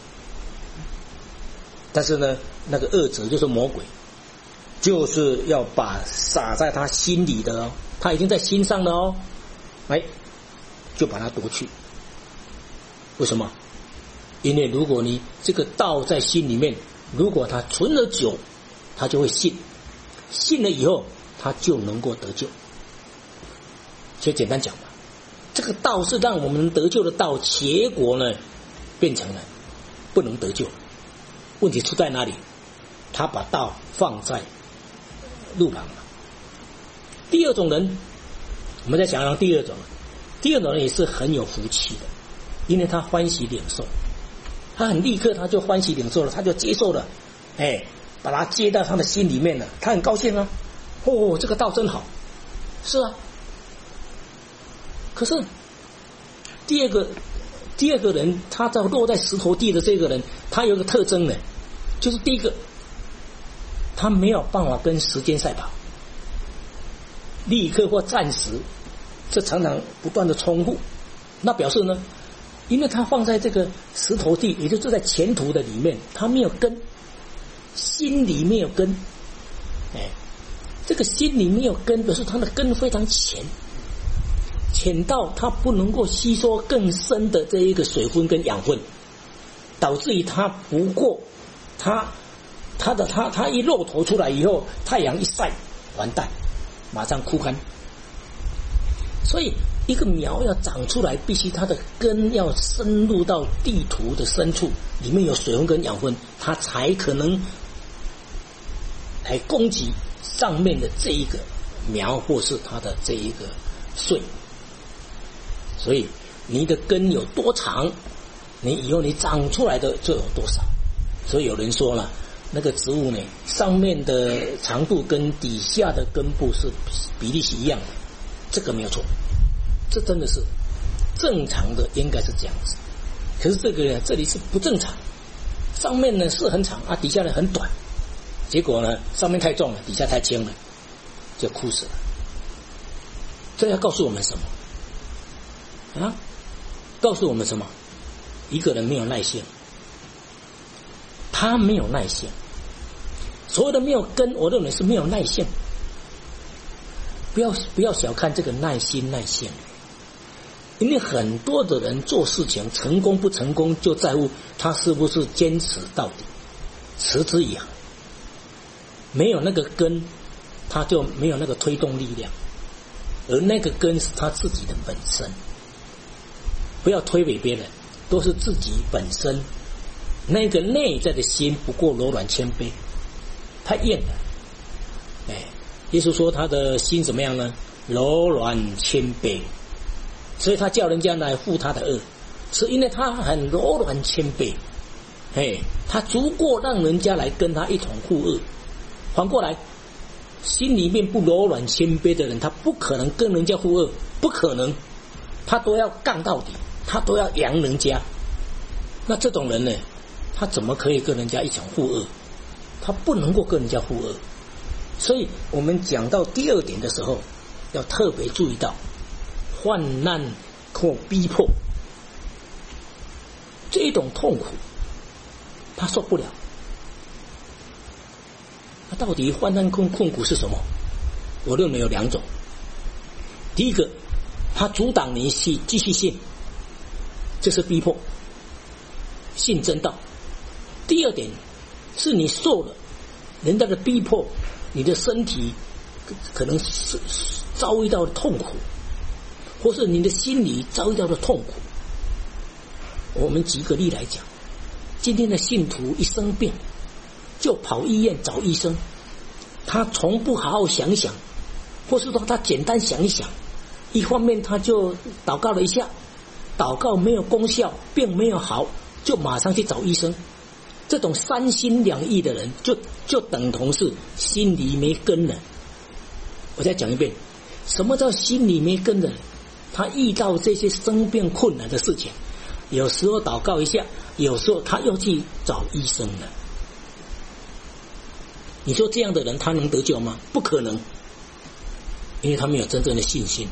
但是呢，那个恶者就是魔鬼，就是要把撒在他心里的哦，他已经在心上了哦，就把他夺去。为什么？因为如果你这个道在心里面，如果他存了久，他就会信，信了以后他就能够得救。所以简单讲吧，这个道是让我们得救的道，结果呢变成了不能得救。问题出在哪里？他把道放在路旁了。第二种人，我们再想想第二种人也是很有福气的，因为他欢喜领受，他很立刻他就欢喜领受了，他就接受了，把他接到他的心里面了，他很高兴啊，这个道真好，是啊。可是第二个人，他在落在石头地的这个人，他有一个特征呢，就是第一个，他没有办法跟时间赛跑，立刻或暂时，这常常不断的重复。那表示呢，因为他放在这个石头地，也就是在前途的里面，他没有根，心里没有根，这个心里没有根，表示他的根非常浅。浅到它不能够吸收更深的这一个水分跟养分，导致于它不过它一露头出来以后，太阳一晒，完蛋，马上枯干。所以一个苗要长出来，必须它的根要深入到地土的深处，里面有水分跟养分，它才可能来攻击上面的这一个苗或是它的这一个穗。所以你的根有多长，你以后你长出来的就有多少。所以有人说了，那个植物呢，上面的长度跟底下的根部是比例是一样的，这个没有错，这真的是正常的，应该是这样子。可是这个呢，这里是不正常，上面呢是很长啊，底下呢很短，结果呢上面太重了，底下太轻了，就枯死了。这要告诉我们什么？告诉我们什么？一个人没有耐性，他没有耐性。所有的没有根，我认为是没有耐性。不要小看这个耐性，因为很多的人做事情成功不成功，就在乎他是不是坚持到底，持之以恒。没有那个根，他就没有那个推动力量，而那个根是他自己的本身。不要推给别人，都是自己本身那个内在的心不够柔软谦卑，太硬了。耶稣说他的心怎么样呢？柔软谦卑，所以他叫人家来负他的恶，是因为他很柔软谦卑，他足够让人家来跟他一同负恶。反过来，心里面不柔软谦卑的人，他不可能跟人家负恶，不可能，他都要杠到底，他都要扬人家。那这种人呢，他怎么可以跟人家一起负恶？他不能够跟人家负恶。所以我们讲到第二点的时候，要特别注意到患难或逼迫这一种痛苦，他受不了。那到底患难跟困苦是什么？ 我认为有2种。第一个，他阻挡你继续信，这是逼迫，信真道。第二点是你受了人家的逼迫，你的身体可能是遭遇到痛苦，或是你的心理遭遇到的痛苦。我们举个例来讲，今天的信徒一生病就跑医院找医生，他从不好好想想，或是说他简单想一想，一方面他就祷告了一下，祷告没有功效，病没有好，就马上去找医生。这种三心两意的人就等同是心里没根了。我再讲一遍，什么叫心里没根的人？他遇到这些生病困难的事情，有时候祷告一下，有时候他又去找医生了。你说这样的人他能得救吗？不可能，因为他没有真正的信心。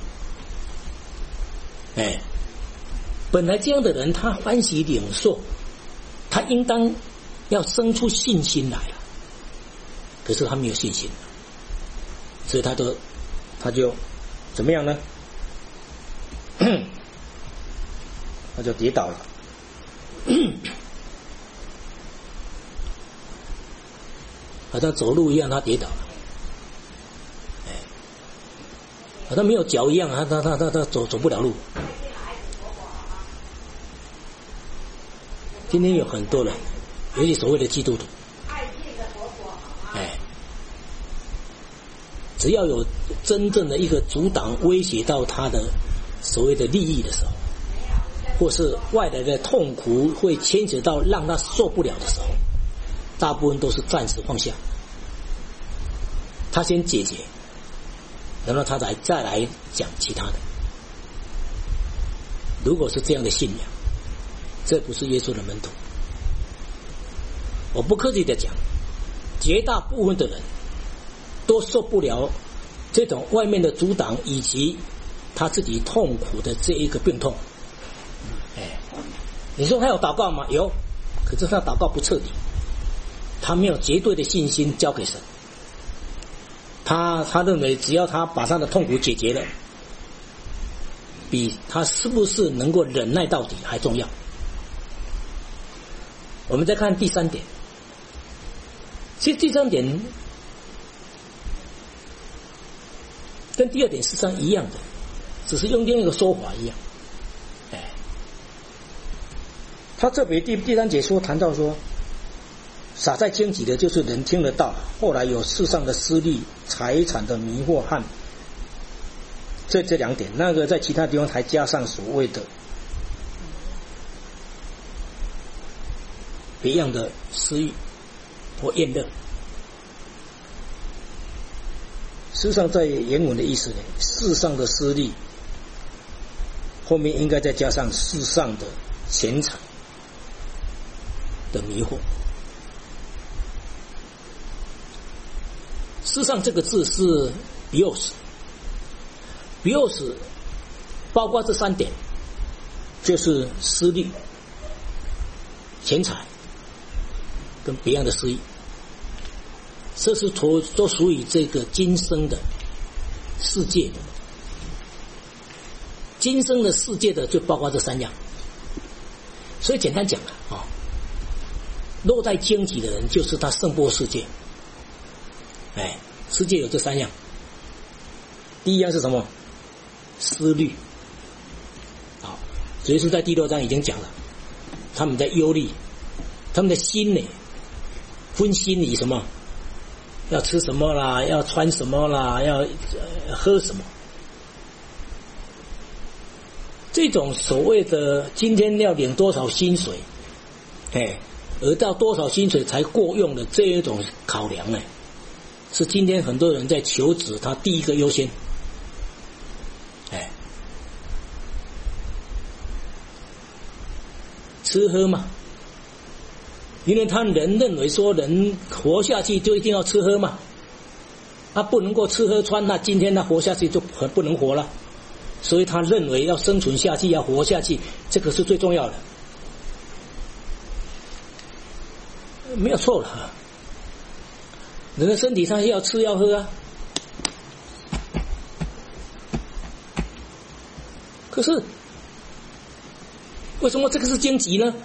本来这样的人他欢喜领受，他应当要生出信心来了，可是他没有信心，所以他就怎么样呢？他就跌倒了，好像走路一样，他跌倒了，好像没有脚一样，他走不了路。今天有很多人，尤其所谓的基督徒，只要有真正的一个阻挡威胁到他的所谓的利益的时候，或是外来的痛苦会牵扯到让他受不了的时候，大部分都是暂时放下，他先解决，然后他再来讲其他的。如果是这样的信仰，这不是耶稣的门徒。我不客气的讲，绝大部分的人都受不了这种外面的阻挡以及他自己痛苦的这一个病痛。你说他有祷告吗？有，可是他祷告不彻底，他没有绝对的信心交给神。他认为只要他把他的痛苦解决了，比他是不是能够忍耐到底还重要。我们再看第3点，其实第3点跟第2点事实上一样的，只是用另一个说法一样。他特别第3节说谈到说，撒在荆棘的就是人听得到，后来有世上的私利、财产的迷惑和这2点，那个在其他地方还加上所谓的别样的私欲或厌乐。事实上在原文的意思呢，世上的私利后面应该再加上世上的钱财的迷惑。世上这个字是 bios 包括这3点，就是私利、钱财跟别样的私欲，这是都属于这个今生的世界的。今生的世界的就包括这3样。所以简单讲落在荆棘的人就是他胜过世界。世界有这3样。第一样是什么？思虑。好，耶稣在第6章已经讲了，他们在忧虑，他们的心呢，分心里什么？要吃什么啦，要穿什么啦，要喝什么？这种所谓的今天要领多少薪水，而到多少薪水才够用的这一种考量呢，是今天很多人在求职他第一个优先。吃喝嘛，因为他人认为说人活下去就一定要吃喝嘛，他不能够吃喝穿，那今天他活下去就不能活了，所以他认为要生存下去，要活下去，这个是最重要的，没有错了。人的身体上要吃要喝啊， 可是为什么这个是荆棘呢？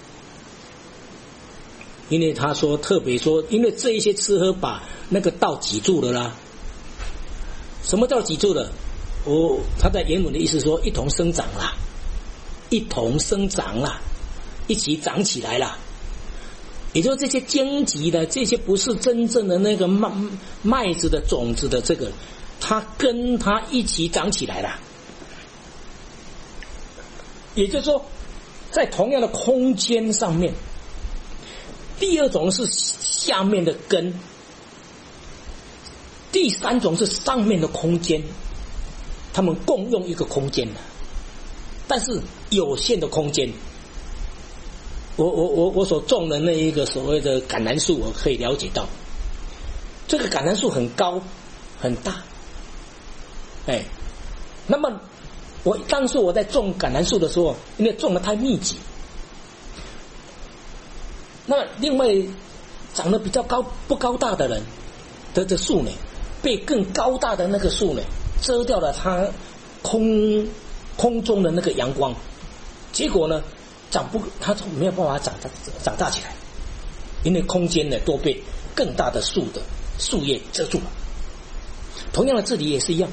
因为他说特别说，因为这一些吃喝把那个道挤住了啦。什么叫挤住了？他在原文的意思说一同生长啦，一同生长啦，一起长起来啦。也就是这些荆棘的，这些不是真正的那个麦子的种子的这个，它跟它一起长起来了。也就是说，在同样的空间上面，第二种是下面的根，第三种是上面的空间，他们共用一个空间的，但是有限的空间。我所种的那一个所谓的橄榄树，我可以了解到，这个橄榄树很高很大，那么当时我在种橄榄树的时候，因为种得太密集，那另外长得比较不高大的人的树呢，被更高大的那个树呢遮掉了它空中的那个阳光，结果呢它没有办法长大起来，因为空间呢都被更大的树叶遮住了。同样的这里也是一样，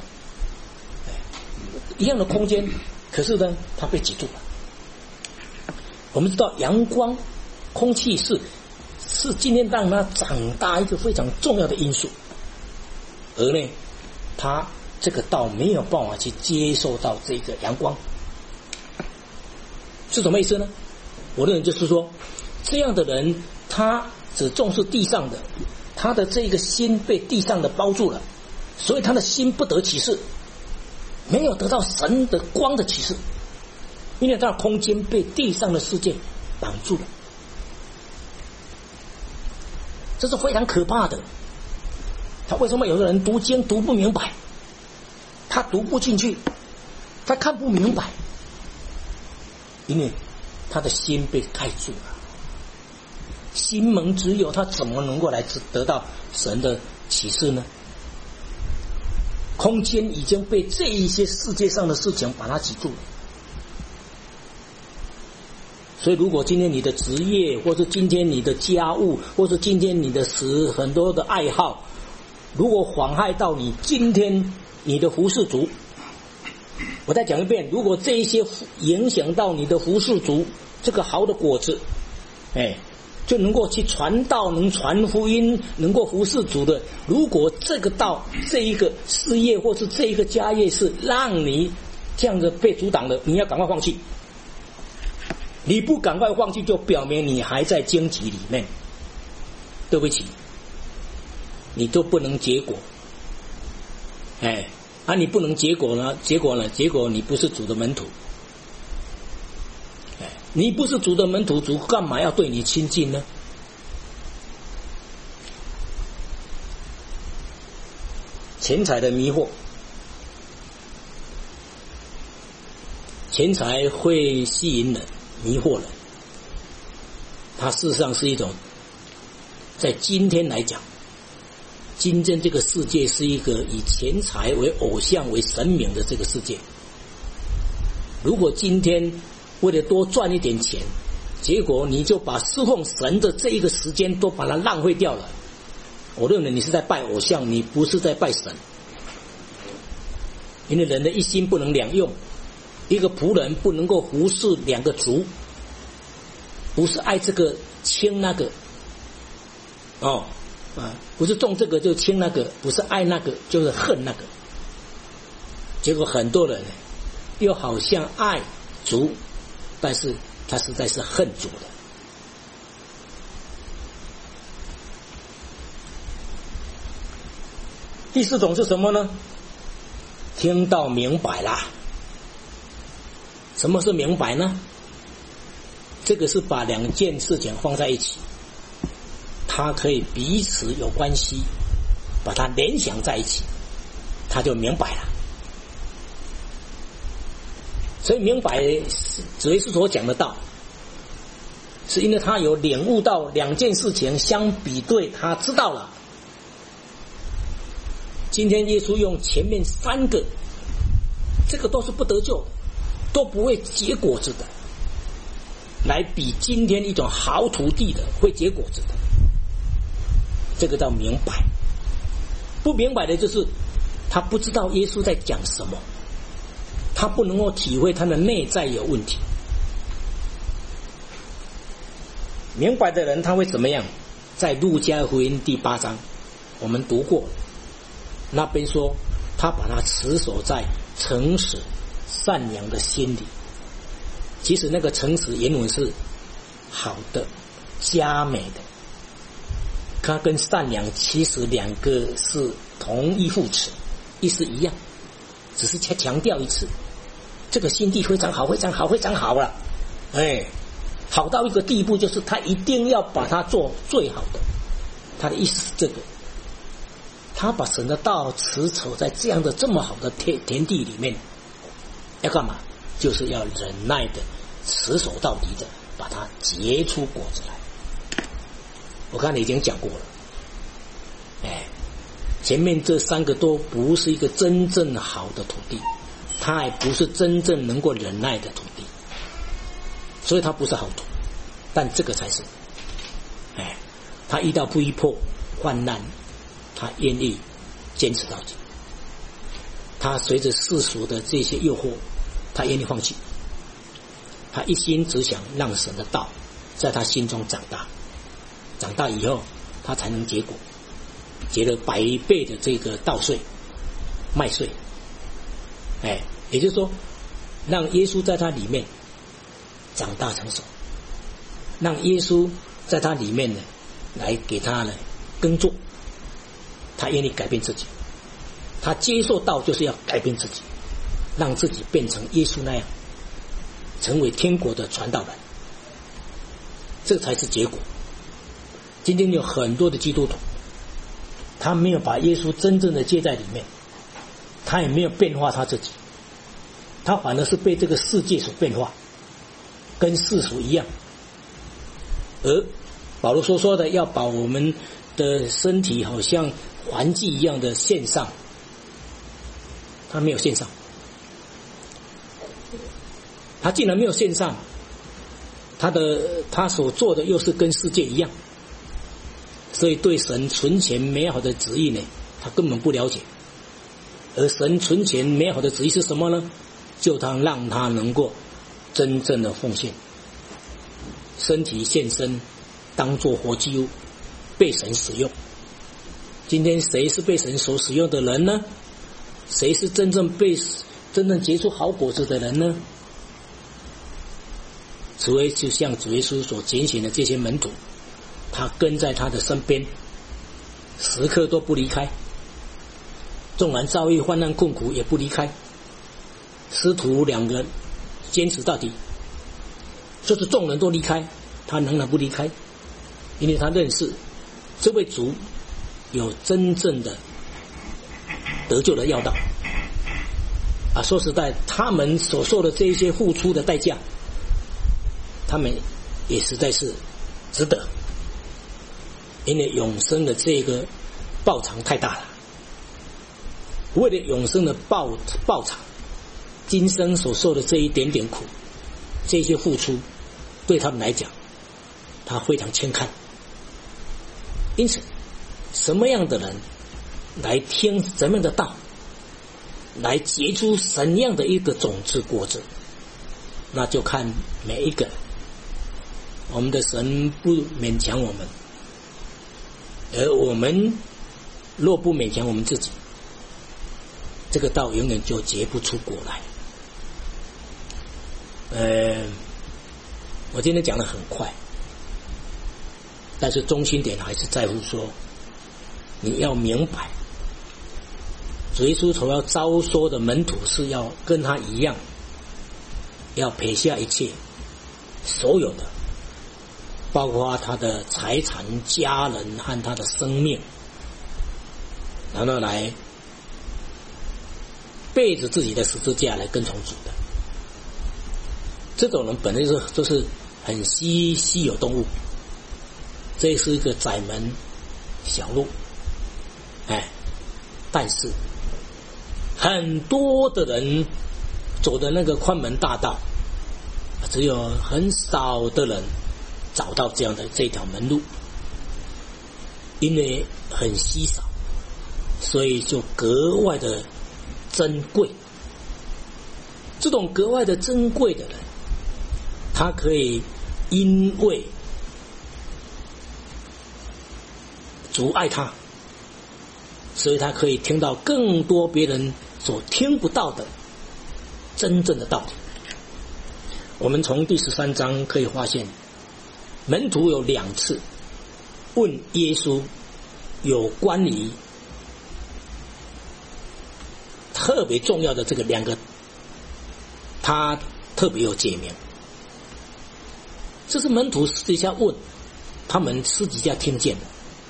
一样的空间，可是呢它被挤住了。我们知道阳光空气是今天让它长大一个非常重要的因素，而呢它这个道没有办法去接受到这个阳光，是什么意思呢？我认为就是说，这样的人他只重视地上的，他的这个心被地上的包住了，所以他的心不得启示，没有得到神的光的启示，因为他的空间被地上的世界绑住了。这是非常可怕的。他为什么有的人读经读不明白，他读不进去，他看不明白，因为他的心被盖住了，心门只有，他怎么能够来得到神的启示呢？空间已经被这一些世界上的事情把它挤住了。所以如果今天你的职业，或是今天你的家务，或是今天你的很多的爱好，如果妨害到你今天你的服事主，我再讲一遍，如果这一些影响到你的服事主这个好的果子，就能够去传道，能传福音，能够服事主的，如果这个道这一个事业或是这一个家业是让你这样子被阻挡的，你要赶快放弃。你不赶快放弃，就表明你还在荆棘里面，对不起，你都不能结果。你不能结果呢？结果你不是主的门徒。你不是主的门徒，主干嘛要对你亲近呢？钱财的迷惑，钱财会吸引人，迷惑人。它事实上是一种，在今天来讲，今天这个世界是一个以钱财为偶像为神明的这个世界。如果今天为了多赚一点钱，结果你就把侍奉神的这一个时间都把它浪费掉了，我认为你是在拜偶像，你不是在拜神。因为人的一心不能两用，一个仆人不能够服侍两个主，不是爱这个轻那个，不是重这个就轻那个，不是爱那个就是恨那个。结果很多人又好像爱主，但是他实在是恨主的。第四种是什么呢？听到明白啦。什么是明白呢？这个是把两件事情放在一起，它可以彼此有关系，把它联想在一起，它就明白了。所以明白主耶稣所讲的道，是因为他有领悟到两件事情相比对，他知道了。今天耶稣用前面三个，这个都是不得救的， 都不会结果子的，来比今天一种好土地的会结果子的，这个叫明白。不明白的就是他不知道耶稣在讲什么，他不能够体会他的内在有问题。明白的人他会怎么样？在路加福音第8章我们读过，那边说他把它持守在诚实善良的心里。其实那个诚实原文是好的佳美的，它跟善良其实两个是同一副词，意思一样，只是强调一次这个心地非常好非常好非常好了，好到一个地步，就是他一定要把它做最好的。他的意思是这个，他把神的道持守在这样的这么好的田地里面，要干嘛？就是要忍耐的持守到底的，把它结出果子来。我刚才已经讲过了，前面这3个都不是一个真正好的土地，它还不是真正能够忍耐的土地，所以它不是好土。但这个才是，他遇到逼迫患难，他愿意坚持到底。他随着世俗的这些诱惑，他愿意放弃。他一心只想让神的道在他心中长大，长大以后他才能结果，结了100倍的这个稻穗麦穗。也就是说，让耶稣在他里面长大成熟，让耶稣在他里面呢，来给他呢耕作，他愿意改变自己，他接受道就是要改变自己，让自己变成耶稣那样，成为天国的传道人，这才是结果。今天有很多的基督徒，他没有把耶稣真正的接在里面，他也没有变化他自己，他反而是被这个世界所变化，跟世俗一样。而保罗所说的要把我们的身体好像燔祭一样的献上，他没有献上。他既然没有献上，他所做的又是跟世界一样，所以对神存前美好的旨意呢，他根本不了解。而神存前美好的旨意是什么呢？就让他能够真正的奉献，身体献身，当作活祭物，被神使用。今天谁是被神所使用的人呢？谁是真正结出好果子的人呢？除非就像主耶稣所拣选的这些门徒，他跟在他的身边，时刻都不离开，纵然遭遇患难困苦也不离开。师徒2个坚持到底，就是众人都离开，他仍然不离开，因为他认识这位主有真正的得救的要道。说实在，他们所受的这一些付出的代价，他们也实在是值得，因为永生的这个报偿太大了。为了永生的报偿，今生所受的这一点点苦，这些付出对他们来讲，他非常轻看。因此什么样的人来听什么样的道，来结出什么样的一个种子果子，那就看每一个人。我们的神不勉强我们，而我们若不勉强我们自己，这个道永远就结不出果来。我今天讲得很快，但是中心点还是在乎说，你要明白，主耶稣所要招收的门徒是要跟他一样，要撇下一切所有的，包括他的财产、家人和他的生命，然后来背着自己的十字架来跟从主的。这种人本来就是很稀有动物，这是一个窄门小路，但是很多的人走的那个宽门大道，只有很少的人找到这样的这条门路，因为很稀少，所以就格外的珍贵。这种格外的珍贵的人，他可以因为主爱他，所以他可以听到更多别人所听不到的真正的道理。我们从第13章可以发现，门徒有2次问耶稣有关于特别重要的这个2个，他特别有解明。这是门徒私底下问，他们私底下听见的。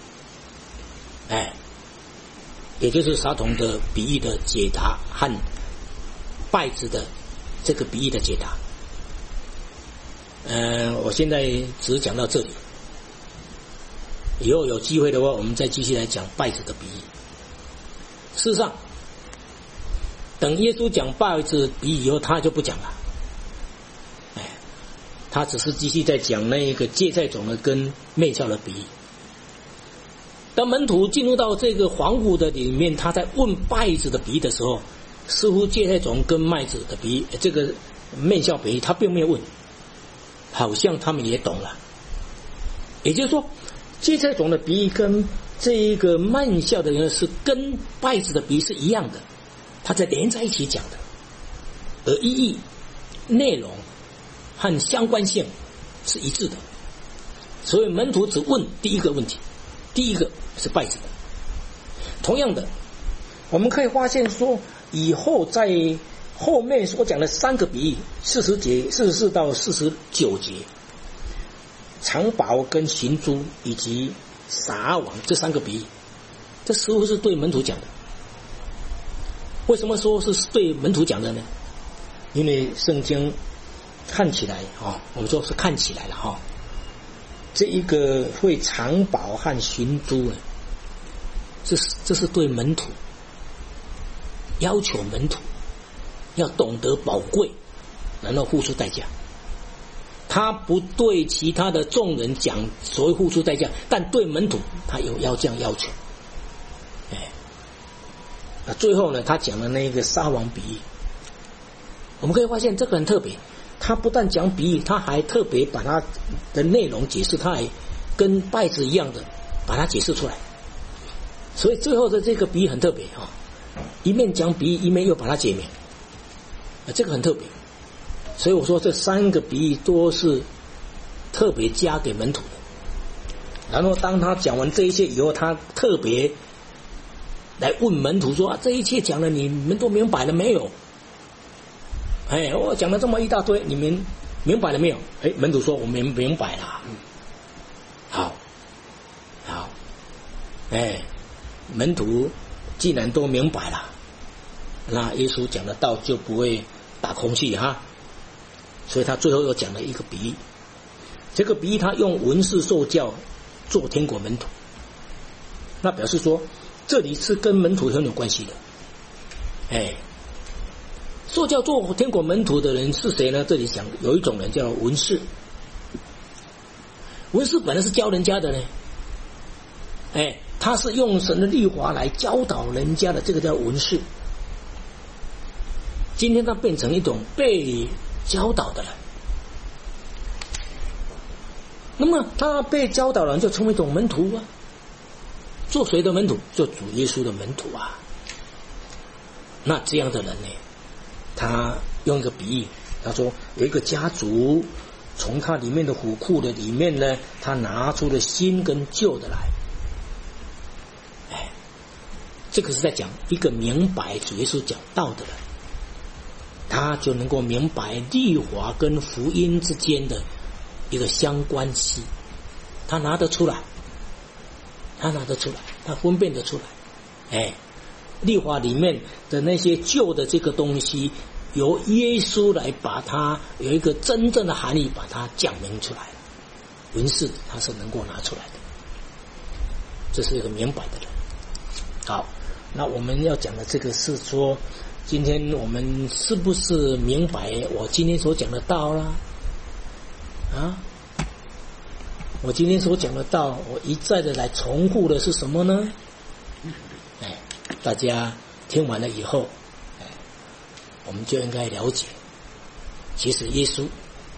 也就是撒种的比喻的解答和稗子的这个比喻的解答。我现在只讲到这里，以后有机会的话，我们再继续来讲稗子的比喻。事实上，等耶稣讲稗子比喻以后，他就不讲了。他只是继续在讲那个芥菜种的跟面酵的比喻。当门徒进入到这个黄谷的里面，他在问稗子的比喻的时候，似乎芥菜种跟麦子的比喻，这个面酵比喻，他并没有问，好像他们也懂了。也就是说，芥菜种的比喻跟这一个面酵的人是跟稗子的比喻是一样的，他在连在一起讲的，而意义、内容和相关性是一致的。所以门徒只问第一个问题，第一个是稗子的。同样的，我们可以发现说，以后在后面所讲的3个比喻，40节、44到49节，藏宝跟寻珠以及撒网这3个比喻，这似乎是对门徒讲的。为什么说是对门徒讲的呢？因为圣经看起来我们说是看起来了这一个会藏宝和寻珠，这是对门徒，要求门徒要懂得宝贵，然后付出代价。他不对其他的众人讲所谓付出代价，但对门徒他要这样要求。最后呢，他讲的那个撒网比喻，我们可以发现这个很特别。他不但讲比喻，他还特别把它的内容解释，他还跟稗子一样的把它解释出来。所以最后的这个比喻很特别一面讲比喻，一面又把它解明，这个很特别。所以我说这3个比喻都是特别加给门徒的。然后当他讲完这一切以后，他特别来问门徒说，这一切讲了，你们都明白了没有？我讲了这么一大堆，你们明白了没有？门徒说我们明白了。好，门徒既然都明白了，那耶稣讲的道就不会打空气所以他最后又讲了一个比喻。这个比喻他用文士受教做天国门徒，那表示说这里是跟门徒很有关系的。受教做天国门徒的人是谁呢？这里讲有一种人叫文士。文士本来是教人家的呢，他是用神的律法来教导人家的，这个叫文士。今天他变成一种被教导的人，那么他被教导的人就成为一种门徒做谁的门徒？做主耶稣的门徒那这样的人呢，他用一个比喻，他说有一个家族从他里面的虎库的里面呢，他拿出了新跟旧的来。这个是在讲一个明白主耶稣讲道的人，他就能够明白律法跟福音之间的一个相关系，他拿得出来，他分辨得出来。律法里面的那些旧的这个东西，由耶稣来把它有一个真正的含义，把它讲明出来了。文士他是能够拿出来的，这是一个明白的人。好，那我们要讲的这个是说， 今天我们是不是明白我今天所讲的道啦？啊，我今天所讲的道，我一再的来重复的是什么呢？大家听完了以后，我们就应该了解，其实耶稣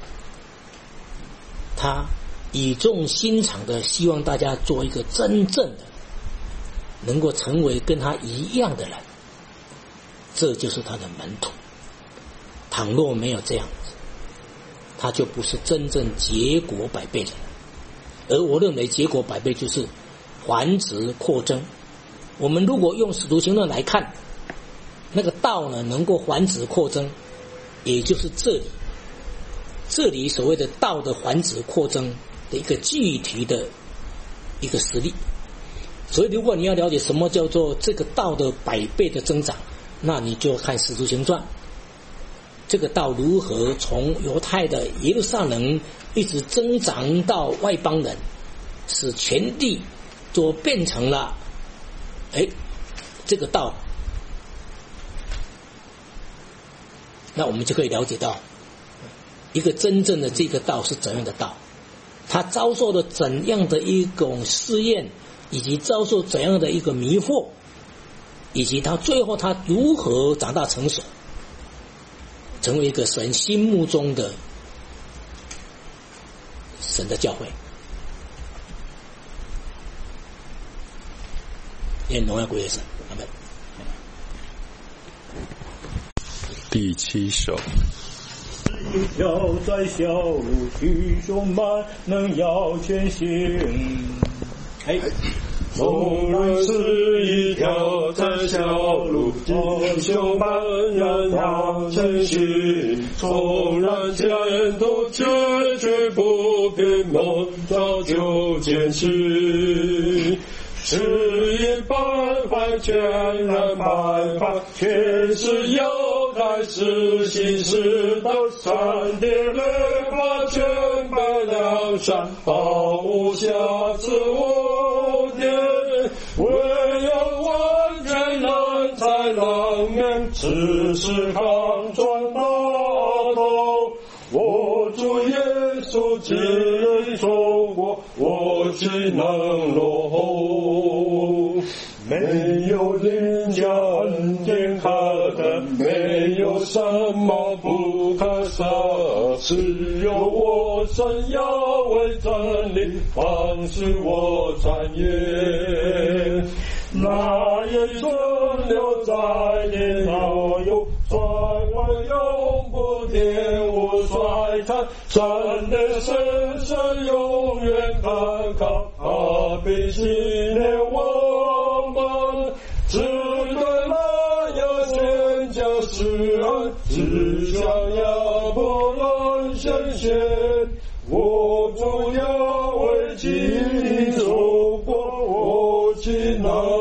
他语重心长的希望大家做一个真正的能够成为跟他一样的人，这就是他的门徒。倘若没有这样子，他就不是真正结果百倍的人。而我认为结果百倍就是繁殖扩增。我们如果用使徒行传来看，那个道呢能够繁殖扩增，也就是这里所谓的道的繁殖扩增的一个具体的一个实例。所以如果你要了解什么叫做这个道的百倍的增长，那你就看使徒行传，这个道如何从犹太的耶路撒冷一直增长到外邦人，使全地都变成了这个道。那我们就可以了解到一个真正的这个道是怎样的道，他遭受了怎样的一种试验，以及遭受怎样的一个迷惑，以及他最后他如何长大成熟，成为一个神心目中的神的教会。愿荣耀归于神，阿们。 第7首。 要在小路弟兄们能要前行， 纵然是一条在小路，弟兄们仍要前行。纵然前途崎岖不平，梦早就前行。是因百般全然百般，却是要开始行驶到山巅雷发全白梁山，毫无瑕疵无点，唯有完全人才能免，此时抗转大头。我主耶稣既然走过，我岂能落后？没有灵家恩典可得，没有什么不可舍，只有我神要为真理放肆我展言。那也存留在你老有转弯永不玷污衰残，神的神圣永远可靠，他必纪念我们，只对那要宣教施恩，只想亚伯兰显现。我主要为基督走过，我岂能